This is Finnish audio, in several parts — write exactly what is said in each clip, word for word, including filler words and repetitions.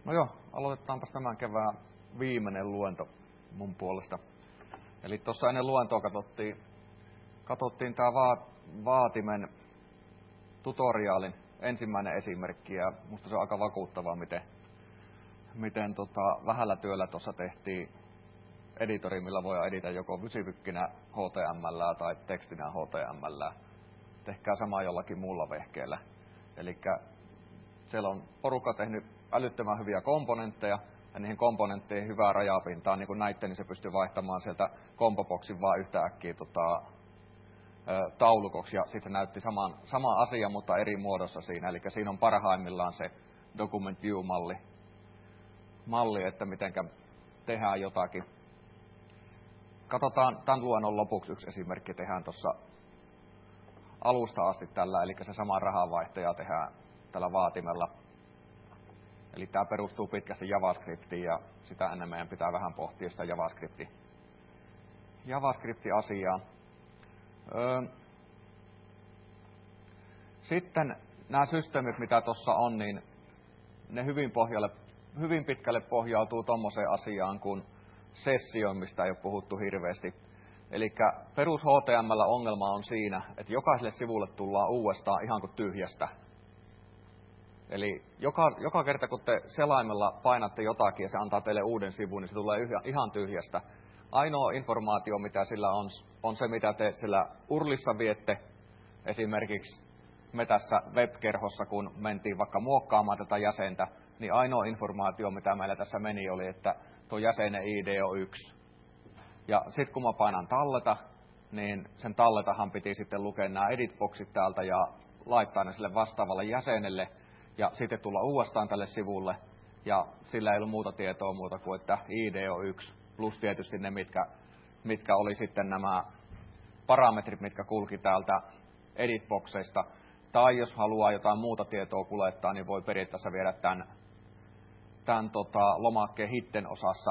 No joo, aloitetaanpas tämän kevään viimeinen luento mun puolesta. Eli tuossa ennen luentoa katsottiin, katsottiin tämä va- vaatimen tutoriaalin ensimmäinen esimerkki, ja musta se on aika vakuuttavaa, miten, miten tota, vähällä työllä tuossa tehtiin editori, millä voi editä joko vysivykkinä H T M L tai tekstinä H T M L. Tehkää sama jollakin muulla vehkeellä. Eli siellä on porukka tehnyt älyttömän hyviä komponentteja, ja niihin komponentteihin hyvää rajapintaa. Niin kuin näitte, niin se pystyy vaihtamaan sieltä kompoboksin vaan yhtä äkkiä tota, taulukoksi, ja sitten näytti saman, sama asia, mutta eri muodossa siinä. Eli siinä on parhaimmillaan se document view-malli, malli, että mitenkä tehdään jotakin. Katsotaan tämän luennon lopuksi yksi esimerkki, tehdään tuossa alusta asti tällä, eli se sama rahanvaihtaja tehdään tällä vaatimella. Eli tämä perustuu pitkästi JavaScriptiin, ja sitä ennen meidän pitää vähän pohtia sitä JavaScripti, JavaScript-asiaa. Öö. Sitten nämä systeemit, mitä tuossa on, niin ne hyvin, pohjalle, hyvin pitkälle pohjautuu tuommoiseen asiaan kuin sessioon, mistä ei ole puhuttu hirveästi. Eli perus H T M L-ongelma on siinä, että jokaiselle sivulle tullaan uudestaan ihan kuin tyhjästä. Eli joka, joka kerta, kun te selaimella painatte jotakin ja se antaa teille uuden sivun, niin se tulee ihan tyhjästä. Ainoa informaatio, mitä sillä on, on se, mitä te sillä urlissa viette. Esimerkiksi me tässä web-kerhossa, kun mentiin vaikka muokkaamaan tätä jäsentä, niin ainoa informaatio, mitä meillä tässä meni, oli, että tuo jäsenen I D on yksi. Ja sitten kun mä painan talleta, niin sen talletahan piti sitten lukea nämä editboxit täältä ja laittaa ne sille vastaavalle jäsenelle ja sitten tulla uudestaan tälle sivulle. Ja sillä ei ollut muuta tietoa muuta kuin, että I D on yksi. Plus tietysti ne, mitkä, mitkä oli sitten nämä parametrit, mitkä kulki täältä editboxeista. Tai jos haluaa jotain muuta tietoa kuljettaa, niin voi periaatteessa viedä tämän, tämän tota, lomakkeen hitten osassa.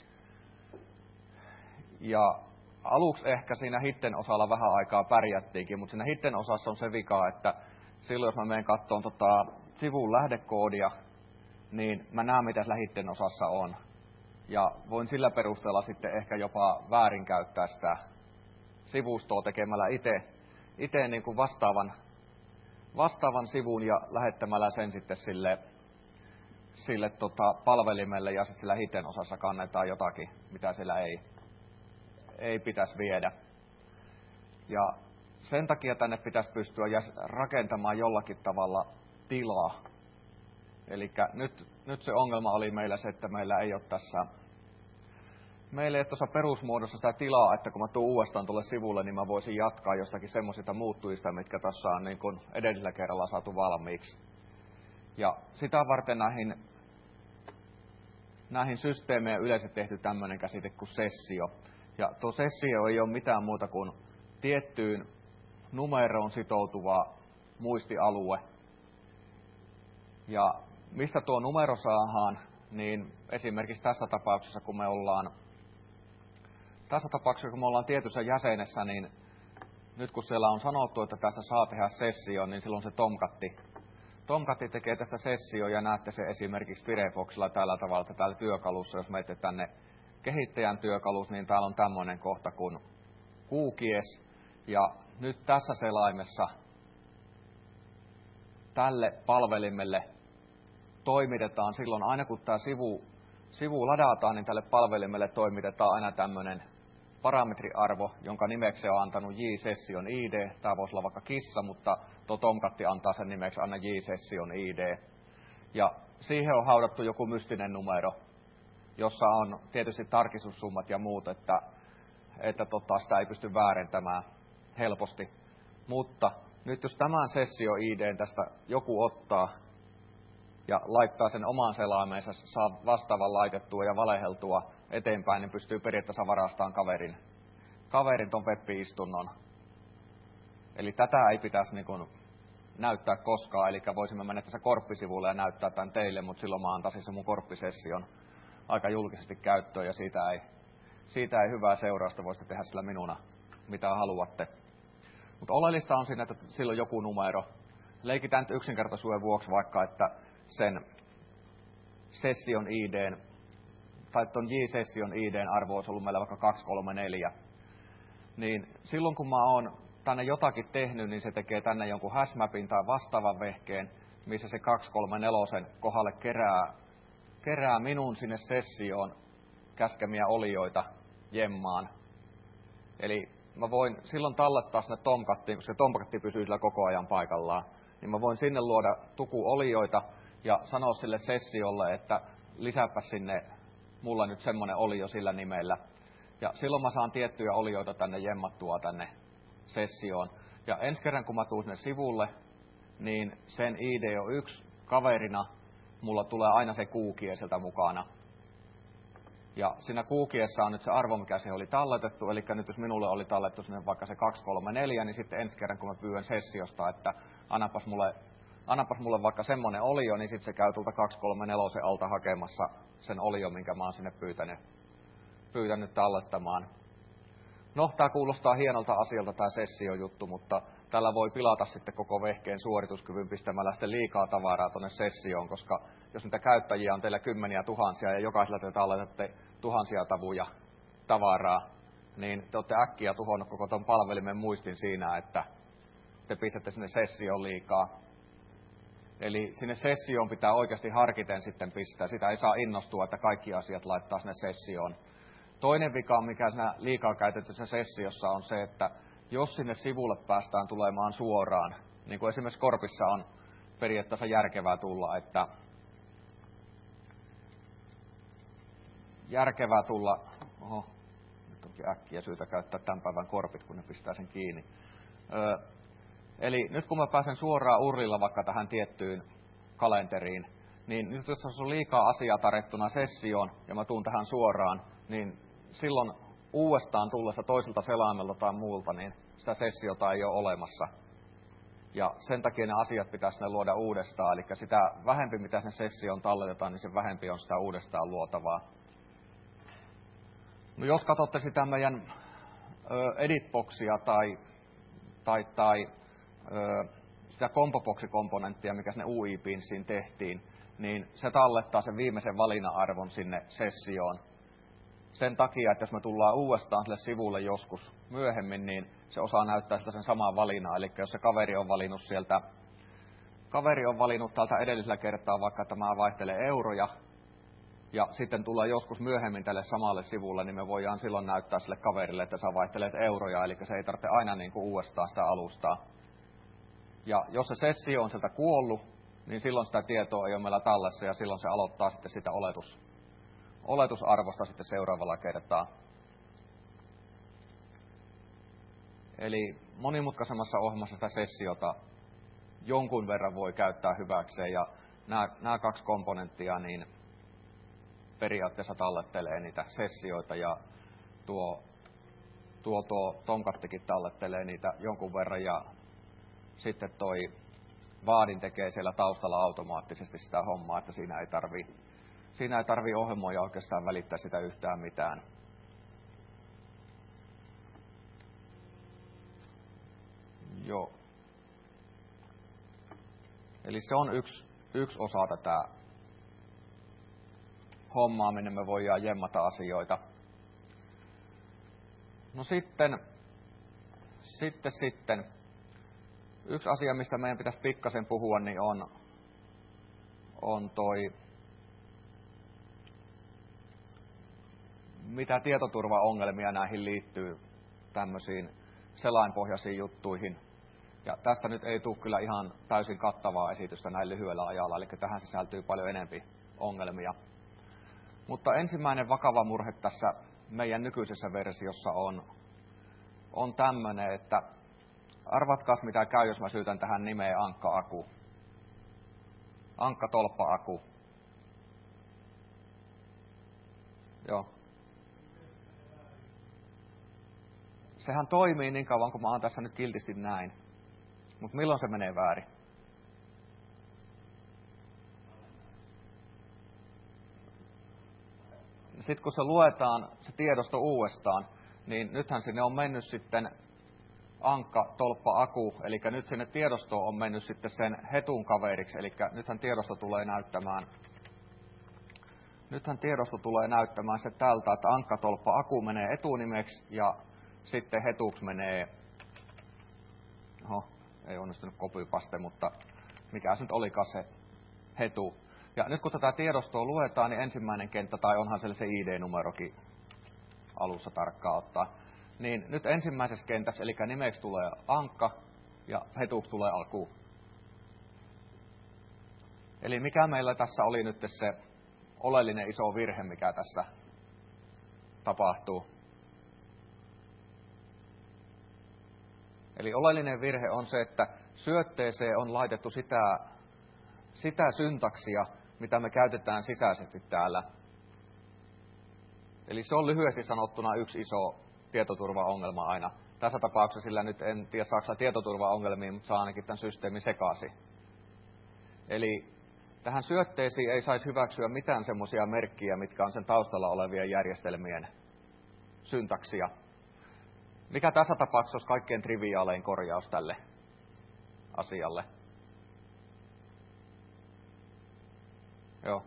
Ja aluksi ehkä siinä hitten osalla vähän aikaa pärjättiinkin, mutta siinä hitten osassa on se vika, että silloin jos mä menen katsomaan tota sivun lähdekoodia, niin mä näen, mitä sillä hitten osassa on. Ja voin sillä perusteella sitten ehkä jopa väärinkäyttää sitä sivustoa tekemällä itse, itse niin kuin vastaavan, vastaavan sivun ja lähettämällä sen sitten sille, sille tota palvelimelle, ja sitten sillä hitten osassa kannetaan jotakin, mitä siellä ei, ei pitäisi viedä. Ja sen takia tänne pitäisi pystyä rakentamaan jollakin tavalla tilaa. Eli nyt, nyt se ongelma oli meillä se, että meillä ei ole tässä, meillä ei ole tuossa perusmuodossa sitä tilaa, että kun mä tuun uudestaan tuolle sivulle, niin mä voisin jatkaa jostakin semmoisista muuttujista, mitkä tässä on niin kuin edellisellä kerralla saatu valmiiksi. Ja sitä varten näihin, näihin systeemeihin yleensä tehty tämmöinen käsite kuin sessio. Ja tuo sessio ei ole mitään muuta kuin tiettyyn numeroon sitoutuva muistialue. Ja mistä tuo numero saadaan, niin esimerkiksi tässä tapauksessa, kun me ollaan, tässä tapauksessa, kun me ollaan tietyssä jäsenessä, niin nyt kun siellä on sanottu, että tässä saa tehdä sessio, niin silloin se tomkatti. Tomkatti tekee tästä sessio, ja näette se esimerkiksi Firefoxilla tällä tavalla, että täällä työkalussa, jos menette tänne kehittäjän työkalus, niin täällä on tämmöinen kohta kuin cookies. Ja nyt tässä selaimessa tälle palvelimelle toimitetaan silloin, aina kun tämä sivu, sivu ladataan, niin tälle palvelimelle toimitetaan aina tämmöinen parametriarvo, jonka nimeksi on antanut J-session I D. Tämä voisi olla vaikka kissa, mutta tuo Tomkatti antaa sen nimeksi aina J-session I D. Ja siihen on haudattu joku mystinen numero, jossa on tietysti tarkistussummat ja muut, että, että tota, sitä ei pysty väärentämään helposti. Mutta nyt jos tämän sessio I D:n tästä joku ottaa ja laittaa sen omaan selaimeensa, saa vastaavan laitettua ja valeheltua eteenpäin, niin pystyy periaatteessa varastamaan kaverin, kaverin ton web-istunnon. Eli tätä ei pitäisi niin kuin näyttää koskaan, eli voisimme mennä tässä korppisivulle ja näyttää tämän teille, mutta silloin mä antaisin sen mun korppisession aika julkisesti käyttöön, ja siitä ei, siitä ei hyvää seurausta, voisitte tehdä sillä minuna, mitä haluatte. Mutta oleellista on siinä, että sillä on joku numero. Leikitään nyt yksinkertaisuuden vuoksi vaikka, että sen session I D:n, tai ton J-session I D:n arvo olisi ollut meillä vaikka kaksi kolme neljä, niin silloin kun mä oon tänne jotakin tehnyt, niin se tekee tänne jonkun hashmapin tai vastaavan vehkeen, missä se kaksi kolme neljä kohdalle kerää, kerää minun sinne sessioon käskemiä olioita jemmaan. Eli mä voin silloin tallettaa sinne Tomcattiin, koska se Tomcatti pysyy sillä koko ajan paikallaan, niin mä voin sinne luoda tukuolioita ja sanoa sille sessiolle, että lisääpä sinne mulla nyt semmoinen olio sillä nimellä. Ja silloin mä saan tiettyjä olioita tänne jemmattua tänne sessioon. Ja ensi kerran kun mä tuun sinne sivulle, niin sen I D on yksi kaverina, mulla tulee aina se kuukie sieltä mukana. Ja siinä kuukiessa on nyt se arvo, mikä se oli talletettu, eli nyt jos minulle oli tallettu sinne vaikka se kaksi kolme neljä, niin sitten ensi kerran kun mä pyydän sessiosta, että annapas mulle, annapas mulle vaikka semmoinen olio, niin sitten se käy tuolta kaksi kolme neljä alta hakemassa sen olio, minkä mä oon sinne pyytänyt, pyytänyt tallettamaan. No, tää kuulostaa hienolta asialta tää sessiojuttu, mutta tällä voi pilata sitten koko vehkeen suorituskyvyn pistämällä sitten liikaa tavaraa tuonne sessioon, koska jos niitä käyttäjiä on teillä kymmeniä tuhansia ja jokaisella te talletatte tuhansia tavuja tavaraa, niin te olette äkkiä tuhonnut koko ton palvelimen muistin siinä, että te pistätte sinne sessioon liikaa. Eli sinne sessioon pitää oikeasti harkiten sitten pistää. Sitä ei saa innostua, että kaikki asiat laittaa sinne sessioon. Toinen vika, mikä siinä liikaa käytetyssä sessiossa on se, että jos sinne sivulle päästään tulemaan suoraan, niin kuin esimerkiksi Korpissa on periaatteessa järkevää tulla, että järkevää tulla, oho, nyt onkin äkkiä syytä käyttää tämän päivän Korpit, kun ne pistää sen kiinni. Öö, eli nyt kun mä pääsen suoraan urlilla vaikka tähän tiettyyn kalenteriin, niin nyt jos on liikaa asiaa tarjottuna sessioon ja mä tuun tähän suoraan, niin silloin uudestaan tullessa toiselta selaimelta tai muulta, niin sitä sessiota ei ole olemassa. Ja sen takia ne asiat pitäisi ne luoda uudestaan, eli sitä vähempi mitä sinne sessioon talletetaan, niin se vähempi on sitä uudestaan luotavaa. No jos katsotte sitä meidän ö, editboxia tai, tai, tai ö, sitä compobox-komponenttia, mikä sinne U I-pinssiin tehtiin, niin se tallettaa sen viimeisen valinnan-arvon sinne sessioon. Sen takia, että jos me tullaan uudestaan sille sivulle joskus myöhemmin, niin se osaa näyttää sitä sen saman valinnan. Eli jos se kaveri on valinnut sieltä, kaveri on valinnut tältä edellisellä kertaa vaikka tämä vaihtelee euroja, ja sitten tullaan joskus myöhemmin tälle samalle sivulle, niin me voidaan silloin näyttää sille kaverille, että sä vaihtelet euroja, eli se ei tarvitse aina niin kuin uudestaan sitä alustaa. Ja jos se sessio on sieltä kuollut, niin silloin sitä tietoa ei ole meillä tallessa, ja silloin se aloittaa sitten sitä oletus, oletusarvosta sitten seuraavalla kertaa. Eli monimutkaisemmassa ohjelmassa sitä sessiota jonkun verran voi käyttää hyväkseen, ja nämä, nämä kaksi komponenttia niin periaatteessa tallettelee niitä sessioita, ja tuo, tuo, tuo Tomcattikin tallettelee niitä jonkun verran, ja sitten toi Vaadin tekee siellä taustalla automaattisesti sitä hommaa, että siinä ei tarvii Siinä ei tarvitse ohjelmoida oikeastaan välittää sitä yhtään mitään. Joo. Eli se on yksi, yksi osa tätä hommaa, minne me voidaan jemmata asioita. No sitten, sitten, sitten. Yksi asia, mistä meidän pitäisi pikkasen puhua, niin on, on toi mitä tietoturvaongelmia näihin liittyy tämmöisiin selainpohjaisiin juttuihin. Ja tästä nyt ei tule kyllä ihan täysin kattavaa esitystä näin lyhyellä ajalla, eli tähän sisältyy paljon enempi ongelmia. Mutta ensimmäinen vakava murhe tässä meidän nykyisessä versiossa on, on tämmöinen, että arvatkaas mitä käy, jos mä syytän tähän nimeen Ankka-aku. Ankka-tolppa-aku. Joo. Sehän toimii niin kauan, kun mä oon tässä nyt kiltisti näin. Mutta milloin se menee väärin? Sitten kun se luetaan, se tiedosto uudestaan, niin nythän sinne on mennyt sitten Ankka, tolppa, aku, eli nyt sinne tiedostoon on mennyt sitten sen hetun kaveriksi, eli nythän tiedosto tulee näyttämään nythän tiedosto tulee näyttämään se tältä, että ankkatolppa aku menee etunimeksi ja sitten hetuksi menee, oho, ei onnistunut copypaste, mutta mikä se nyt olikaan se hetu. Ja nyt kun tätä tiedostoa luetaan, niin ensimmäinen kenttä, tai onhan siellä se I D-numerokin alussa tarkkaan ottaa, niin nyt ensimmäisessä kentässä, eli nimeksi tulee ankka ja hetuksi tulee aku. Eli mikä meillä tässä oli nyt se oleellinen iso virhe, mikä tässä tapahtuu? Eli oleellinen virhe on se, että syötteeseen on laitettu sitä, sitä syntaksia, mitä me käytetään sisäisesti täällä. Eli se on lyhyesti sanottuna yksi iso tietoturvaongelma aina. Tässä tapauksessa sillä nyt en tiedä saako tietoturvaongelmia, mutta saa ainakin tämän systeemin sekaisin. Eli tähän syötteisiin ei saisi hyväksyä mitään semmoisia merkkiä, mitkä on sen taustalla olevien järjestelmien syntaksia. Mikä tässä tapauksessa olisi kaikkein triviaalein korjaus tälle asialle? Joo.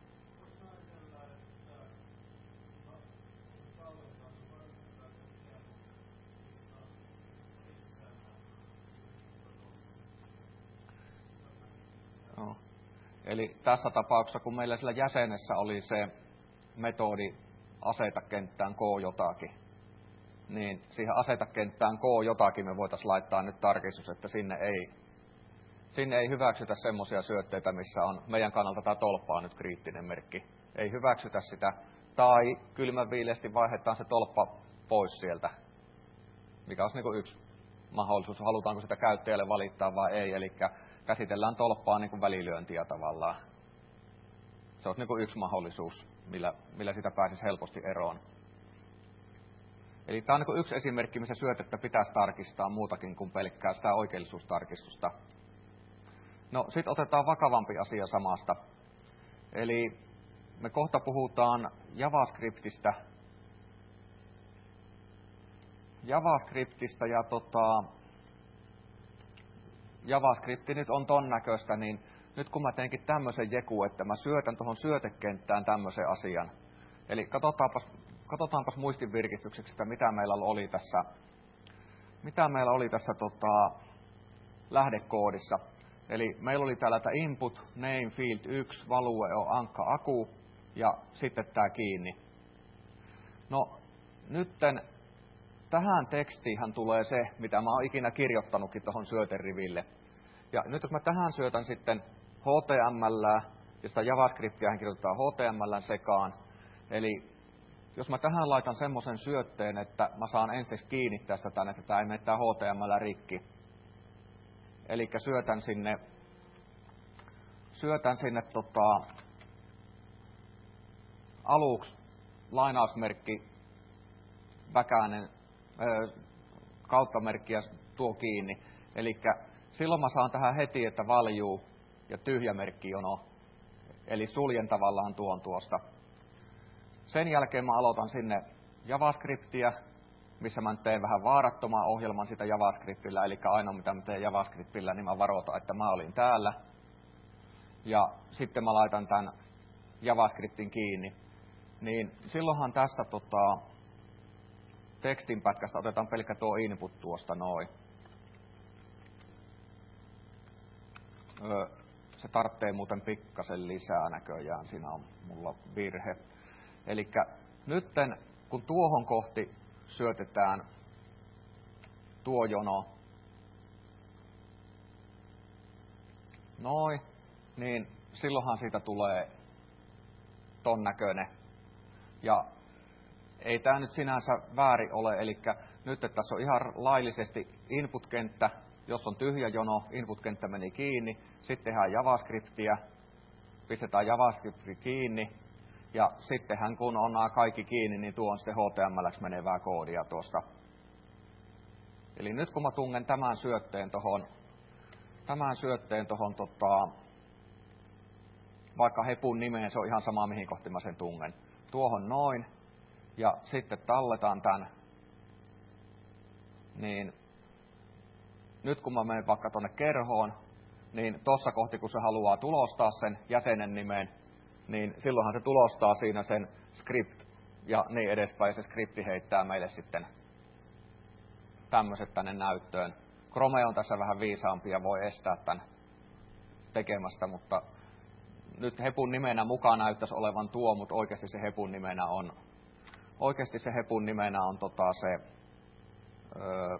No. Eli tässä tapauksessa, kun meillä sillä jäsenessä oli se metodi aseta kenttään k jotakin, niin siihen aseta kenttään k jotakin me voitaisiin laittaa nyt tarkistus, että sinne ei, sinne ei hyväksytä semmoisia syötteitä, missä on meidän kannalta tämä tolppa on nyt kriittinen merkki. Ei hyväksytä sitä, tai kylmän viileästi vaihdetaan se tolppa pois sieltä, mikä olisi niin kuin yksi mahdollisuus, halutaanko sitä käyttäjälle valittaa vai ei, eli käsitellään tolppaa niin kuin välilyöntiä tavallaan. Se olisi niin kuin yksi mahdollisuus, millä, millä sitä pääsisi helposti eroon. Eli tämä on niin kuin yksi esimerkki, missä syötettä pitäisi tarkistaa muutakin kuin pelkkää sitä oikeellisuustarkistusta. No, sitten otetaan vakavampi asia samasta. Eli me kohta puhutaan JavaScriptistä. JavaScriptista ja tota, JavaScript nyt on ton näköistä, niin nyt kun mä teenkin tämmöisen jeku, että mä syötän tuohon syötekenttään tämmöisen asian. Eli katsotaanpas, katsotaanpas muistin virkistykseksi, että mitä meillä oli tässä, mitä meillä oli tässä tota, lähdekoodissa. Eli meillä oli täällä tämä input, name, field yksi, value on ankka aku ja sitten tämä kiinni. No, nytten tähän tekstiinhän tulee se, mitä mä oon ikinä kirjoittanutkin tuohon syöteriville. Ja nyt jos mä tähän syötän sitten H T M L ja sitä JavaScriptia kirjoitetaan H T M L sekaan. Eli jos mä tähän laitan semmoisen syötteen, että mä saan ensiksi kiinni tästä tänne, että tämä ei mene tämä H T M L rikki. Eli syötän sinne, syötän sinne tota, aluksi lainausmerkki, väkäinen, kauttamerkki ja tuo kiinni. Eli silloin mä saan tähän heti, että valjuu ja tyhjämerkki jono. Eli suljen tavallaan tuon tuosta. Sen jälkeen mä aloitan sinne JavaScriptia, missä mä teen vähän vaarattoman ohjelman sitä JavaScriptillä. Eli ainoa mitä mä teen JavaScriptillä, niin mä varoitan, että mä olin täällä. Ja sitten mä laitan tämän JavaScriptin kiinni. Niin silloinhan tästä tota, tekstinpätkästä otetaan pelkkä tuo input tuosta noin. Öö, se tarvitsee muuten pikkasen lisää näköjään, siinä on mulla virhe. Eli nytten kun tuohon kohti syötetään tuo jono, noin, niin silloinhan siitä tulee ton näköinen. Ja ei tämä nyt sinänsä väärin ole, eli nyt että tässä on ihan laillisesti input-kenttä, jos on tyhjä jono, input-kenttä meni kiinni, sitten tehdään JavaScriptia, pistetään JavaScript kiinni, ja sittenhän kun on nämä kaikki kiinni, niin tuo on sitten H T M L:ksi menevää koodia tuosta. Eli nyt kun mä tungen tämän syötteen tuohon, tämän syötteen tuohon tota, vaikka hepun nimeen, se on ihan sama mihin kohti mä sen tungen. Tuohon noin, ja sitten talletaan tämän, niin nyt kun mä menen vaikka tuonne kerhoon, niin tuossa kohti kun se haluaa tulostaa sen jäsenen nimen, niin silloinhan se tulostaa siinä sen script ja niin edespäin. Se skripti heittää meille sitten tämmöiset tänne näyttöön. Chrome on tässä vähän viisaampi ja voi estää tämän tekemästä, mutta nyt hepun nimenä mukaan näyttäisi olevan tuo, mutta oikeasti se hepun nimenä on, oikeasti se hepun nimenä on tota se öö,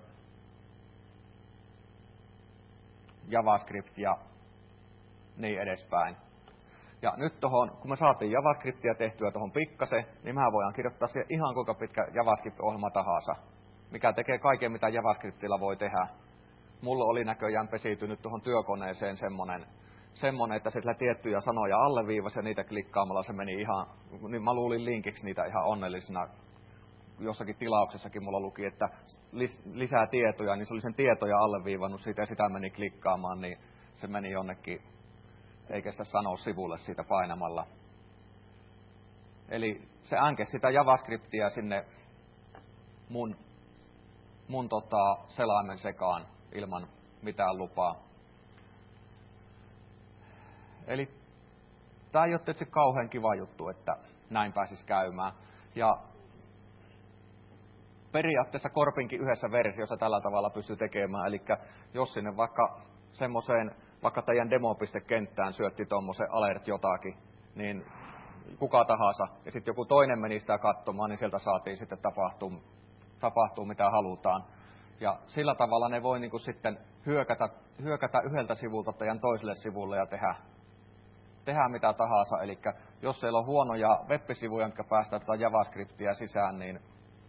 JavaScript ja niin edespäin. Ja nyt tohon, kun me saatiin JavaScriptia tehtyä tuohon pikkasen, niin mehän voidaan kirjoittaa siihen ihan kuinka pitkä JavaScript-ohjelma tahansa, mikä tekee kaiken, mitä JavaScriptilla voi tehdä. Mulla oli näköjään pesiytynyt tuohon työkoneeseen semmonen, semmonen, että sillä tiettyjä sanoja alleviivasi ja niitä klikkaamalla se meni ihan, niin mä luulin linkiksi niitä ihan onnellisena. Jossakin tilauksessakin mulla luki, että lis, lisää tietoja, niin se oli sen tietoja alleviivannut siitä ja sitä meni klikkaamaan, niin se meni jonnekin, eikä sitä sanoa sivulle siitä painamalla. Eli se änkesi sitä JavaScriptia sinne mun, mun tota selaimen sekaan ilman mitään lupaa. Eli tämä ei ole tietysti kauhean kiva juttu, että näin pääsisi käymään. Ja periaatteessa Korpinkin yhdessä versiossa tällä tavalla pystyy tekemään. Eli jos sinne vaikka semmoiseen, vaikka teidän demo.kenttään syötti tuommoisen alert jotakin, niin kuka tahansa, ja sitten joku toinen meni sitä katsomaan, niin sieltä saatiin sitten tapahtua, tapahtua mitä halutaan. Ja sillä tavalla ne voi niinku sitten hyökätä, hyökätä yhdeltä sivulta teidän toiselle sivulle ja tehdä, tehdä mitä tahansa. Eli jos siellä on huonoja web-sivuja, jotka päästään tätä JavaScriptia sisään, niin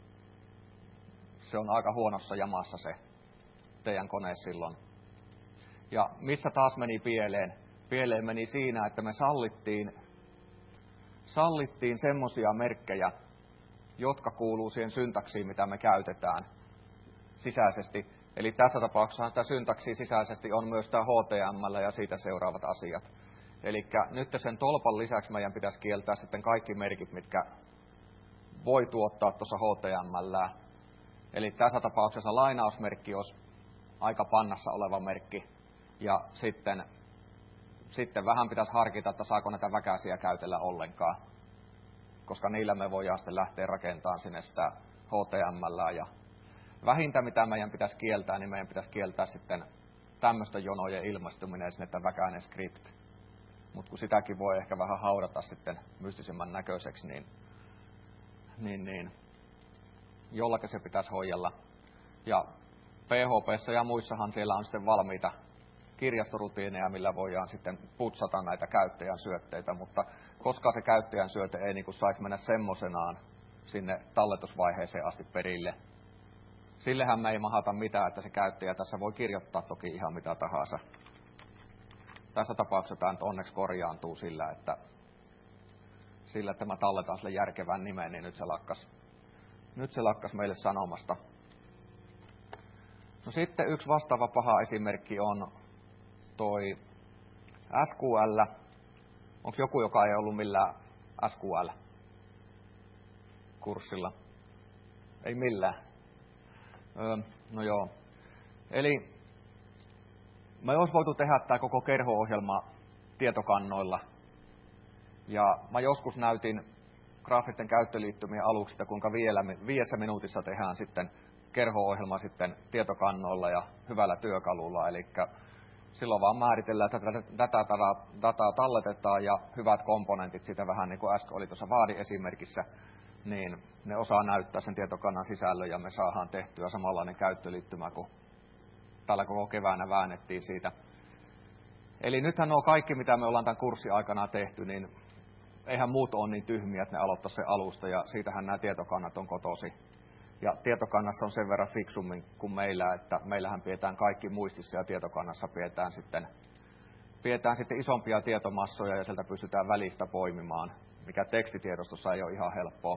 se on aika huonossa jamassa se teidän kone silloin. Ja missä taas meni pieleen? Pieleen meni siinä, että me sallittiin, sallittiin semmoisia merkkejä, jotka kuuluu siihen syntaksiin, mitä me käytetään sisäisesti. Eli tässä tapauksessa sitä syntaksia sisäisesti on myös tämä H T M L ja siitä seuraavat asiat. Eli nyt sen tolpan lisäksi meidän pitäisi kieltää sitten kaikki merkit, mitkä voi tuottaa tuossa H T M L. Eli tässä tapauksessa lainausmerkki olisi aika pannassa oleva merkki. Ja sitten, sitten vähän pitäisi harkita, että saako näitä väkäisiä käytellä ollenkaan. Koska niillä me voidaan sitten lähteä rakentamaan sinne sitä H T M L. Ja vähintä, mitä meidän pitäisi kieltää, niin meidän pitäisi kieltää sitten tämmöisten jonojen ilmastuminen sinne, että väkäinen script. Mutta kun sitäkin voi ehkä vähän haudata sitten mystisimmän näköiseksi, niin, niin, niin jollakin se pitäisi hoidella. Ja P H P:ssä ja muissahan siellä on sitten valmiita kirjastorutiineja, millä voidaan sitten putsata näitä käyttäjän syötteitä, mutta koska se käyttäjän syöte ei niin kuin saisi mennä semmoisenaan sinne talletusvaiheeseen asti perille. Sillehän me ei mahata mitään, että se käyttäjä tässä voi kirjoittaa toki ihan mitä tahansa. Tässä tapauksessa tämä nyt onneksi korjaantuu sillä, että, sillä, että mä talletan sille järkevän nimen, niin nyt se lakkas, nyt se lakkas meille sanomasta. No sitten yksi vastaava paha esimerkki on toi S Q L. Onko joku, joka ei ollut millään S Q L-kurssilla? Ei millään. Öö, no joo. Eli me olisi voitu tehdä tämä koko kerho-ohjelma tietokannoilla. Ja mä joskus näytin graafisten käyttöliittymien aluksi, että kuinka vielä, viidessä minuutissa tehdään sitten kerho-ohjelma sitten tietokannoilla ja hyvällä työkalulla. Eli silloin vaan määritellään, että dataa, dataa talletetaan ja hyvät komponentit, sitä vähän niin kuin äsken oli tuossa vaadi-esimerkissä, niin ne osaa näyttää sen tietokannan sisällön ja me saadaan tehtyä samanlainen käyttöliittymä kuin tällä koko keväänä väännettiin siitä. Eli nythän nuo kaikki, mitä me ollaan tämän kurssin aikana tehty, niin eihän muut ole niin tyhmiä, että ne aloittaa sen alusta ja siitähän nämä tietokannat on kotosi. Ja tietokannassa on sen verran fiksummin kuin meillä, että meillähän pidetään kaikki muistissa ja tietokannassa pidetään sitten, pidetään sitten isompia tietomassoja ja sieltä pystytään välistä poimimaan, mikä tekstitiedostossa ei ole ihan helppoa.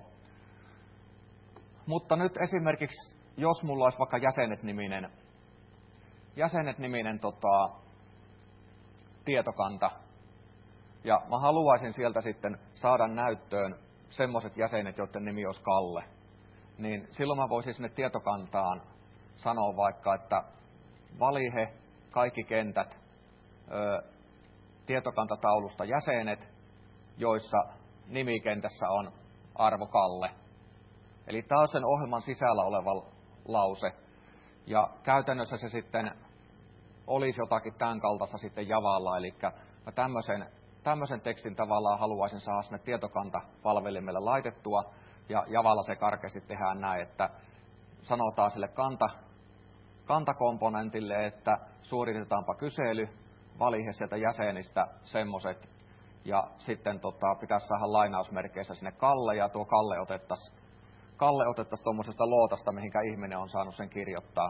Mutta nyt esimerkiksi, jos mulla olisi vaikka jäsenet-niminen, jäsenet-niminen tota, tietokanta, ja mä haluaisin sieltä sitten saada näyttöön semmoiset jäsenet, joiden nimi olisi Kalle, niin silloin mä voisin sinne tietokantaan sanoa vaikka, että valihe kaikki kentät ö, tietokantataulusta jäsenet, joissa nimikentässä on arvo Kalle. Eli tämä on sen ohjelman sisällä oleva lause. Ja käytännössä se sitten olisi jotakin tämän kaltaista sitten Javalla, eli mä tämmöisen, tämmöisen tekstin tavallaan haluaisin saada sinne tietokantapalvelimelle laitettua, ja Javalla se karkeasti tehdään näin, että sanotaan sille kanta, kantakomponentille, että suoritetaanpa kysely, valihe sieltä jäsenistä semmoiset, ja sitten tota, pitäisi saada lainausmerkeissä sinne Kalle, ja tuo Kalle otettaisiin Kalle otettaisiin tuommoisesta lootasta, mihinkä ihminen on saanut sen kirjoittaa.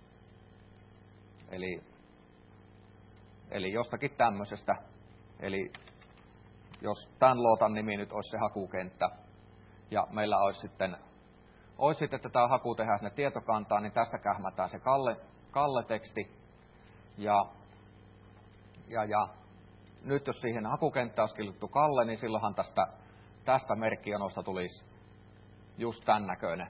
Eli, eli jostakin tämmöisestä. Eli jos tämän lootan nimi nyt olisi se hakukenttä, ja meillä olisi sitten, olisi sitten että tämä haku tehdään sinne tietokantaan, niin tästä kähmätään se Kalle, Kalle-teksti. Ja, ja, ja nyt jos siihen hakukenttään olisi kirjoitettu Kalle, niin silloinhan tästä, tästä merkkijonosta tulisi just tämän näköinen.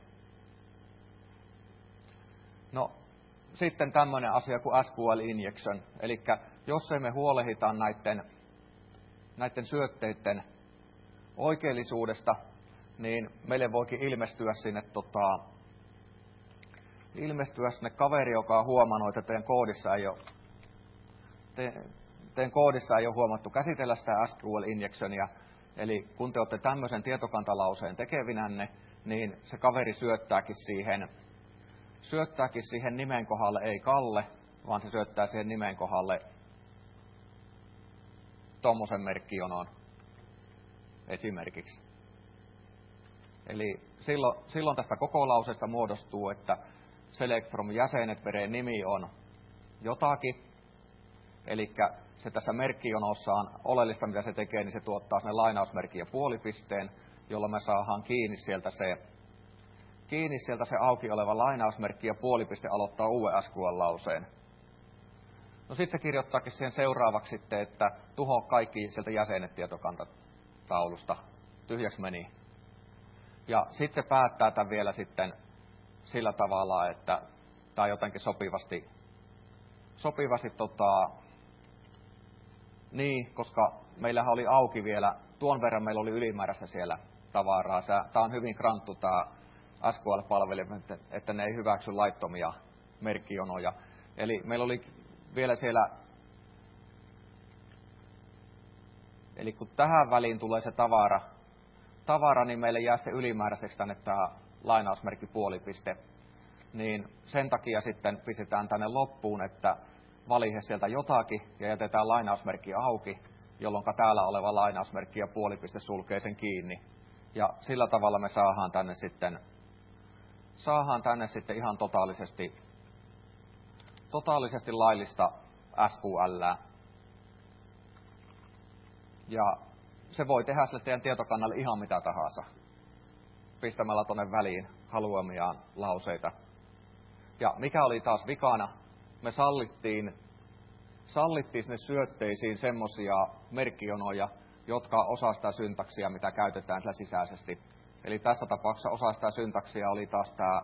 No, sitten tämmöinen asia kuin S Q L injection. Eli jos ei me huolehdita näiden, näiden syötteiden oikeellisuudesta, niin meille voikin ilmestyä sinne, tota, ilmestyä sinne kaveri, joka on huomannut, että teidän koodissa ei ole, te, teidän koodissa ei ole huomattu käsitellä sitä S Q L injectionia. Eli kun te olette tämmöisen tietokantalauseen tekevinänne, niin se kaveri syöttääkin siihen, syöttääkin siihen nimen kohdalle ei Kalle, vaan se syöttää siihen nimen kohdalle tommosen merkkijonon esimerkiksi. Eli silloin, silloin tästä koko lauseesta muodostuu, että select from jäsenet vereen nimi on jotakin, eli se tässä merkkijonossa on oleellista, mitä se tekee, niin se tuottaa sinne lainausmerkin ja puolipisteen, jolloin me saadaan kiinni sieltä se, kiinni sieltä se auki oleva lainausmerkki ja puolipiste aloittaa uuden S Q L-lauseen. No sitten se kirjoittaakin siihen seuraavaksi sitten, että tuho kaikki sieltä jäsenet tietokantataulusta. Tyhjäksi meni. Ja sitten se päättää tämän vielä sitten sillä tavalla, että tämä jotenkin sopivasti, sopivasti tota, niin, koska meillähän oli auki vielä, tuon verran meillä oli ylimääräistä siellä tavaraa. Tämä on hyvin kranttu tämä S Q L-palvelimet, että ne ei hyväksy laittomia merkkijonoja. Eli meillä oli vielä siellä, eli kun tähän väliin tulee se tavara, tavara niin meille jää sitten ylimääräiseksi tänne tämä lainausmerkki puolipiste. Niin sen takia sitten pistetään tänne loppuun, että valihe sieltä jotakin ja jätetään lainausmerkki auki, jolloin täällä oleva lainausmerkki ja puolipiste sulkee sen kiinni. Ja sillä tavalla me saadaan tänne sitten, saadaan tänne sitten ihan totaalisesti, totaalisesti laillista S Q L. Ja se voi tehdä sille teidän tietokannalle ihan mitä tahansa, pistämällä tuonne väliin haluamiaan lauseita. Ja mikä oli taas vikana, me sallittiin, sallittiin sinne syötteisiin semmoisia merkkijonoja, jotka osaa sitä syntaksia, mitä käytetään sillä sisäisesti. Eli tässä tapauksessa osa sitä syntaksia oli taas tämä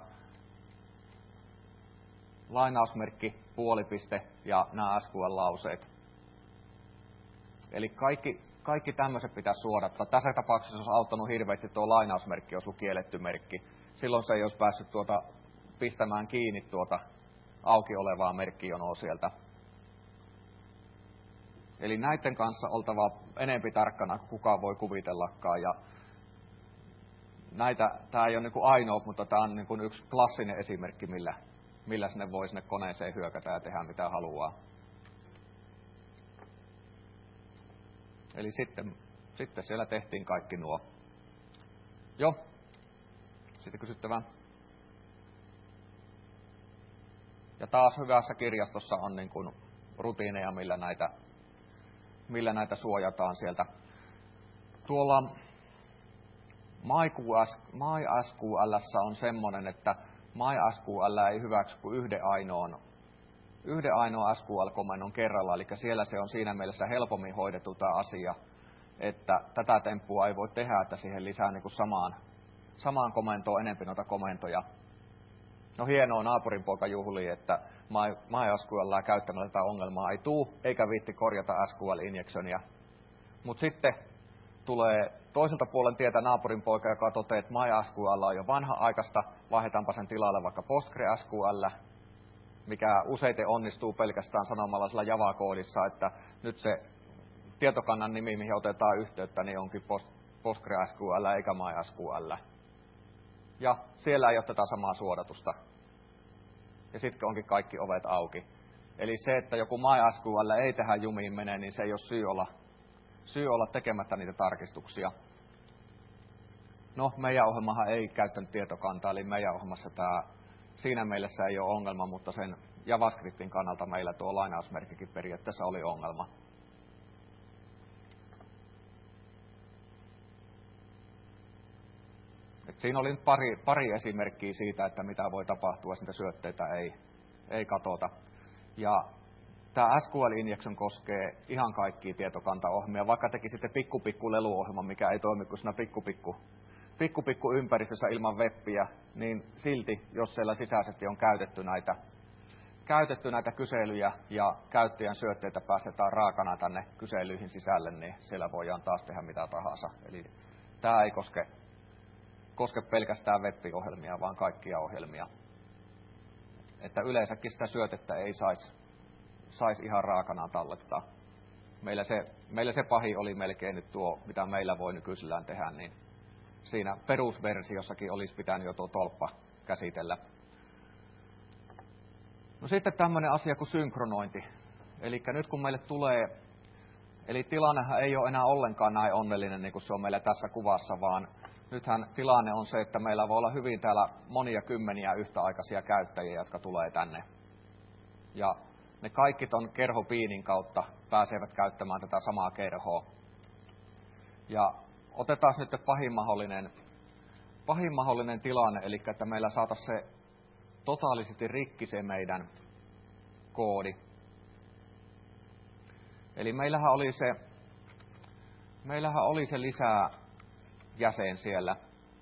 lainausmerkki, puolipiste ja nämä S Q L-lauseet. Eli kaikki, kaikki tämmöiset pitäisi suodattaa. Tässä tapauksessa olisi auttanut hirveästi tuo lainausmerkki, olisi ollut kielletty merkki. Silloin se ei olisi päässyt tuota, pistämään kiinni tuota auki olevaa merkkijonoa sieltä. Eli näiden kanssa oltava enempi tarkkana, kukaan voi kuvitellakaan. Ja näitä, tämä ei ole niin kuin ainoa, mutta tämä on niin kuin yksi klassinen esimerkki, millä, millä sinne voi sinne koneeseen hyökätä ja tehdä mitä haluaa. Eli sitten, sitten siellä tehtiin kaikki nuo. Joo. Sitten kysyttävää. Ja taas hyvässä kirjastossa on niin kuin rutiineja, millä näitä, millä näitä suojataan sieltä. Tuolla MySQL:ssä on semmoinen, että MySQL ei hyväksy kuin yhden ainoan, yhden ainoan S Q L-komennon kerralla, eli siellä se on siinä mielessä helpommin hoidettu tämä asia, että tätä temppua ei voi tehdä, että siihen lisää niin kuin samaan, samaan komentoon enempi noita komentoja. No hienoa, naapurin poika juhlii, että MySQL:ää käyttämällä tätä ongelmaa ei tuu, eikä viitti korjata S Q L-injectionia. Mutta sitten tulee toiselta puolen tietä naapurin poika, joka toteaa, että MySQL on jo vanha-aikaista, vaihdetaanpa sen tilalle vaikka PostgreSQL, mikä useiten onnistuu pelkästään sanomalla sillä Java-koodissa, että nyt se tietokannan nimi, mihin otetaan yhteyttä, niin onkin PostgreSQL eikä MySQL. Ja siellä ei ole tätä samaa suodatusta. Ja sitten onkin kaikki ovet auki. Eli se, että joku MySQL ei tähän jumiin mene, niin se ei ole syy olla, syy olla tekemättä niitä tarkistuksia. No, meidän ohjelmahan ei käyttänyt tietokantaa, eli meidän ohjelmassa tämä siinä mielessä ei ole ongelma, mutta sen JavaScriptin kannalta meillä tuo lainausmerkkikin periaatteessa oli ongelma. Et siinä oli pari, pari esimerkkiä siitä, että mitä voi tapahtua, jos niitä syötteitä ei, ei katota. Ja tämä S Q L Injection koskee ihan kaikkia tietokantaohjelmia, vaikka teki sitten pikku pikku leluohjelma, mikä ei toimi kuin siinä pikku pikku, pikku, pikku ympäristössä ilman webbiä, niin silti, jos siellä sisäisesti on käytetty näitä, käytetty näitä kyselyjä ja käyttäjän syötteitä päästetään raakana tänne kyselyihin sisälle, niin siellä voidaan taas tehdä mitä tahansa. Eli tämä ei koske, koske pelkästään web-ohjelmia, vaan kaikkia ohjelmia. Että yleensäkin sitä syötettä ei saisi sais ihan raakana tallettaa. Meillä se, meillä se pahi oli melkein nyt tuo, mitä meillä voi nykyisellään tehdä, niin siinä perusversiossakin olisi pitänyt jo tuo tolppa käsitellä. No sitten tämmöinen asia kuin synkronointi. Eli nyt kun meille tulee, eli tilannehan ei ole enää ollenkaan näin onnellinen niin kuin se on meillä tässä kuvassa, vaan nythän tilanne on se, että meillä voi olla hyvin täällä monia kymmeniä yhtäaikaisia käyttäjiä, jotka tulee tänne. Ja ne kaikki ton kerhopiinin kautta pääsevät käyttämään tätä samaa kerhoa. Ja otetaan nyt pahin mahdollinen, pahin mahdollinen tilanne, eli että meillä saataisiin se totaalisesti rikki se meidän koodi. Eli meillähän oli se, meillähän oli se lisää jäsen siellä,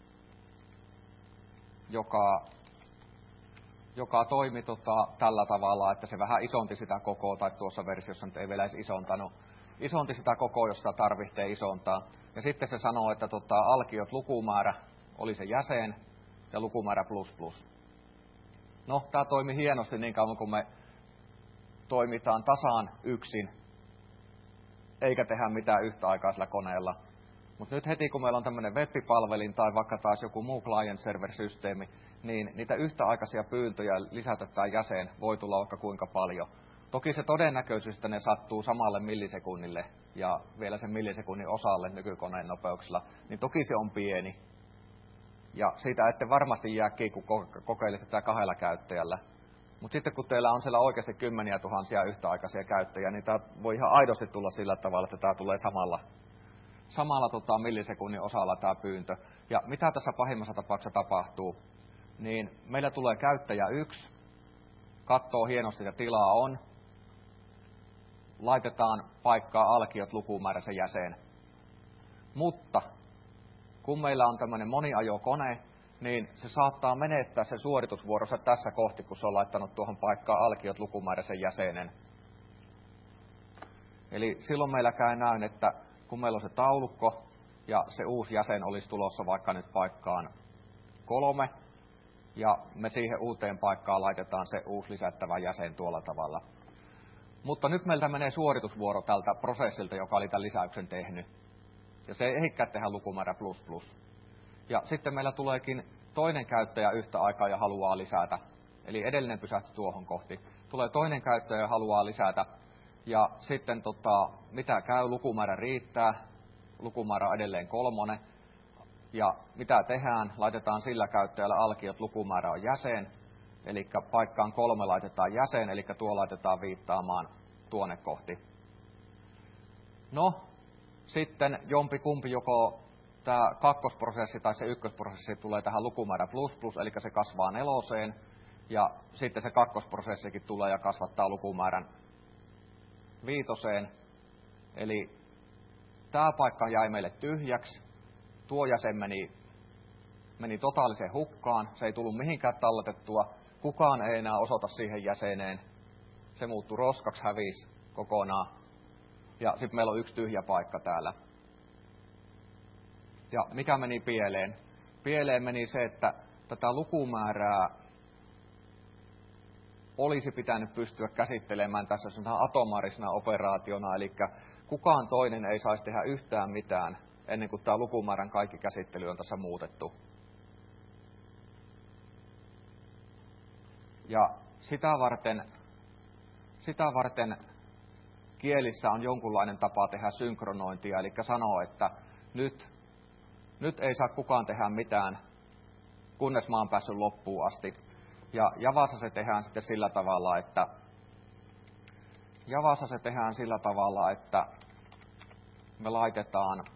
joka, joka toimi tota, tällä tavalla, että se vähän isonti sitä kokoa, tai tuossa versiossa nyt ei vielä edes isontanut, isonti sitä kokoa, jossa tarvitsee isontaa. Ja sitten se sanoo, että tota, alkiot lukumäärä oli se jäsen ja lukumäärä plus plus. No, tämä toimi hienosti niin kauan, kun me toimitaan tasaan yksin, eikä tehdä mitään yhtäaikaisella koneella. Mutta nyt heti, kun meillä on tämmöinen web-palvelin tai vaikka taas joku muu client-server-systeemi, niin niitä yhtäaikaisia pyyntöjä lisätä tämä jäsen voi tulla vaikka kuinka paljon. Toki se todennäköisyys, että ne sattuu samalle millisekunnille ja vielä sen millisekunnin osalle nykykoneen nopeuksilla, niin toki se on pieni. Ja siitä ette varmasti jää kiinni, kun kokeilette tätä kahdella käyttäjällä. Mutta sitten kun teillä on siellä oikeasti kymmeniä tuhansia yhtäaikaisia käyttäjiä, niin tämä voi ihan aidosti tulla sillä tavalla, että tämä tulee samalla, samalla tota, millisekunnin osalla tämä pyyntö. Ja mitä tässä pahimmassa tapauksessa tapahtuu? Niin meillä tulee käyttäjä yksi, katsoo hienosti, että tilaa on, laitetaan paikkaa alkiot lukumääräisen jäsen. Mutta kun meillä on tämmöinen moniajokone, niin se saattaa menettää se suoritusvuorossa tässä kohti, kun se on laittanut tuohon paikkaan alkiot lukumääräisen jäsenen. Eli silloin meillä käy näin, että kun meillä on se taulukko ja se uusi jäsen olisi tulossa vaikka nyt paikkaan kolme, ja me siihen uuteen paikkaan laitetaan se uusi lisättävä jäsen tuolla tavalla. Mutta nyt meiltä menee suoritusvuoro tältä prosessilta, joka oli tämän lisäyksen tehnyt. Ja se ei ehikään tehdä lukumäärä plus plus. Ja sitten meillä tuleekin toinen käyttäjä yhtä aikaa ja haluaa lisätä. Eli edellinen pysähtyi tuohon kohti. Tulee toinen käyttäjä ja haluaa lisätä. Ja sitten tota, mitä käy, lukumäärä riittää. Lukumäärä on edelleen kolmonen. Ja mitä tehdään, laitetaan sillä käyttäjällä alkiot lukumäärä on jäsen. Eli paikkaan kolme laitetaan jäsen, eli tuo laitetaan viittaamaan tuonne kohti. No, sitten jompi kumpi joko tämä kakkosprosessi tai se ykkösprosessi tulee tähän lukumäärä plus plus, eli se kasvaa neloseen, ja sitten se kakkosprosessikin tulee ja kasvattaa lukumäärän viitoseen. Eli tämä paikka jäi meille tyhjäksi, tuo jäsen meni, meni totaalisen hukkaan, se ei tullut mihinkään talletettua, kukaan ei enää osoita siihen jäseneen, se muuttui roskaksi, hävisi kokonaan, ja sitten meillä on yksi tyhjä paikka täällä. Ja mikä meni pieleen? Pieleen meni se, että tätä lukumäärää olisi pitänyt pystyä käsittelemään tässä atomaarisena operaationa, eli kukaan toinen ei saisi tehdä yhtään mitään ennen kuin tämä lukumäärän kaikki käsittely on tässä muutettu. Ja sitä varten, sitä varten kielissä on jonkunlainen tapa tehdä synkronointia, eli sanoo, että nyt, nyt ei saa kukaan tehdä mitään, kunnes mä oon päässyt loppuun asti. Ja Javassa se tehdään sitten sillä tavalla, että Javassa se tehdään sillä tavalla, että me laitetaan,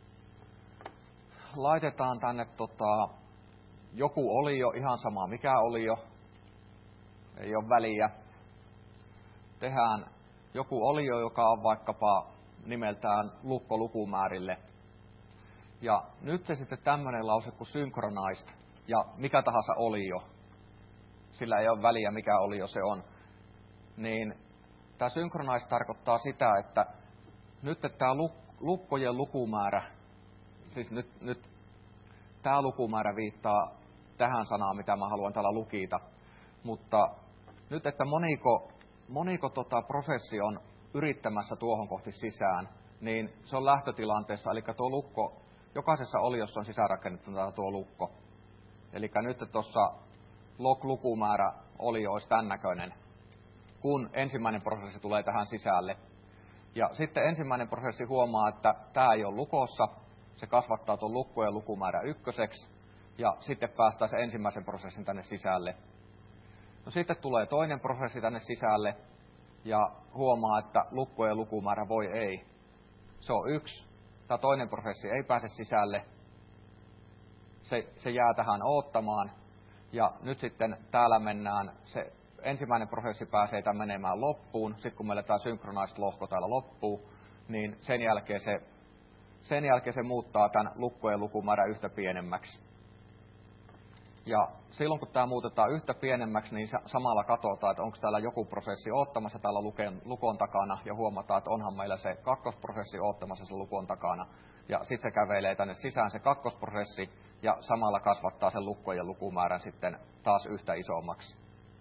laitetaan tänne tota, joku olio, ihan sama mikä olio, ei ole väliä. Tehdään joku olio, joka on vaikkapa nimeltään lukko lukumäärille. Ja nyt se sitten tämmöinen lause kuin synchronized ja mikä tahansa olio, sillä ei ole väliä mikä olio se on, niin tämä synchronized tarkoittaa sitä, että nyt tämä lukkojen lukumäärä, siis nyt, nyt tämä lukumäärä viittaa tähän sanaan, mitä mä haluan täällä lukita, mutta nyt, että moniko, moniko tota prosessi on yrittämässä tuohon kohti sisään, niin se on lähtötilanteessa, eli tuo lukko, jokaisessa oliossa on sisäänrakennettuna tuo lukko. Eli nyt tuossa log-lukumäärä olio olisi tämän näköinen, kun ensimmäinen prosessi tulee tähän sisälle. Ja sitten ensimmäinen prosessi huomaa, että tämä ei ole lukossa, se kasvattaa tuon lukkojen lukumäärä ykköseksi, ja sitten päästään se ensimmäisen prosessin tänne sisälle. No sitten tulee toinen prosessi tänne sisälle, ja huomaa, että lukkojen lukumäärä voi ei. Se on yksi. Tämä toinen prosessi ei pääse sisälle. Se, se jää tähän oottamaan. Ja nyt sitten täällä mennään, se ensimmäinen prosessi pääsee tämän menemään loppuun. Sitten kun meillä tämä synchronized lohko täällä loppuu, niin sen jälkeen se, sen jälkeen se muuttaa tämän lukkojen lukumäärän yhtä pienemmäksi. Ja silloin kun tämä muutetaan yhtä pienemmäksi, niin samalla katsotaan, että onko täällä joku prosessi oottamassa täällä luken, lukon takana, ja huomataan, että onhan meillä se kakkosprosessi oottamassa sen lukon takana. Ja sitten se kävelee tänne sisään se kakkosprosessi, ja samalla kasvattaa sen lukkojen lukumäärän sitten taas yhtä isommaksi.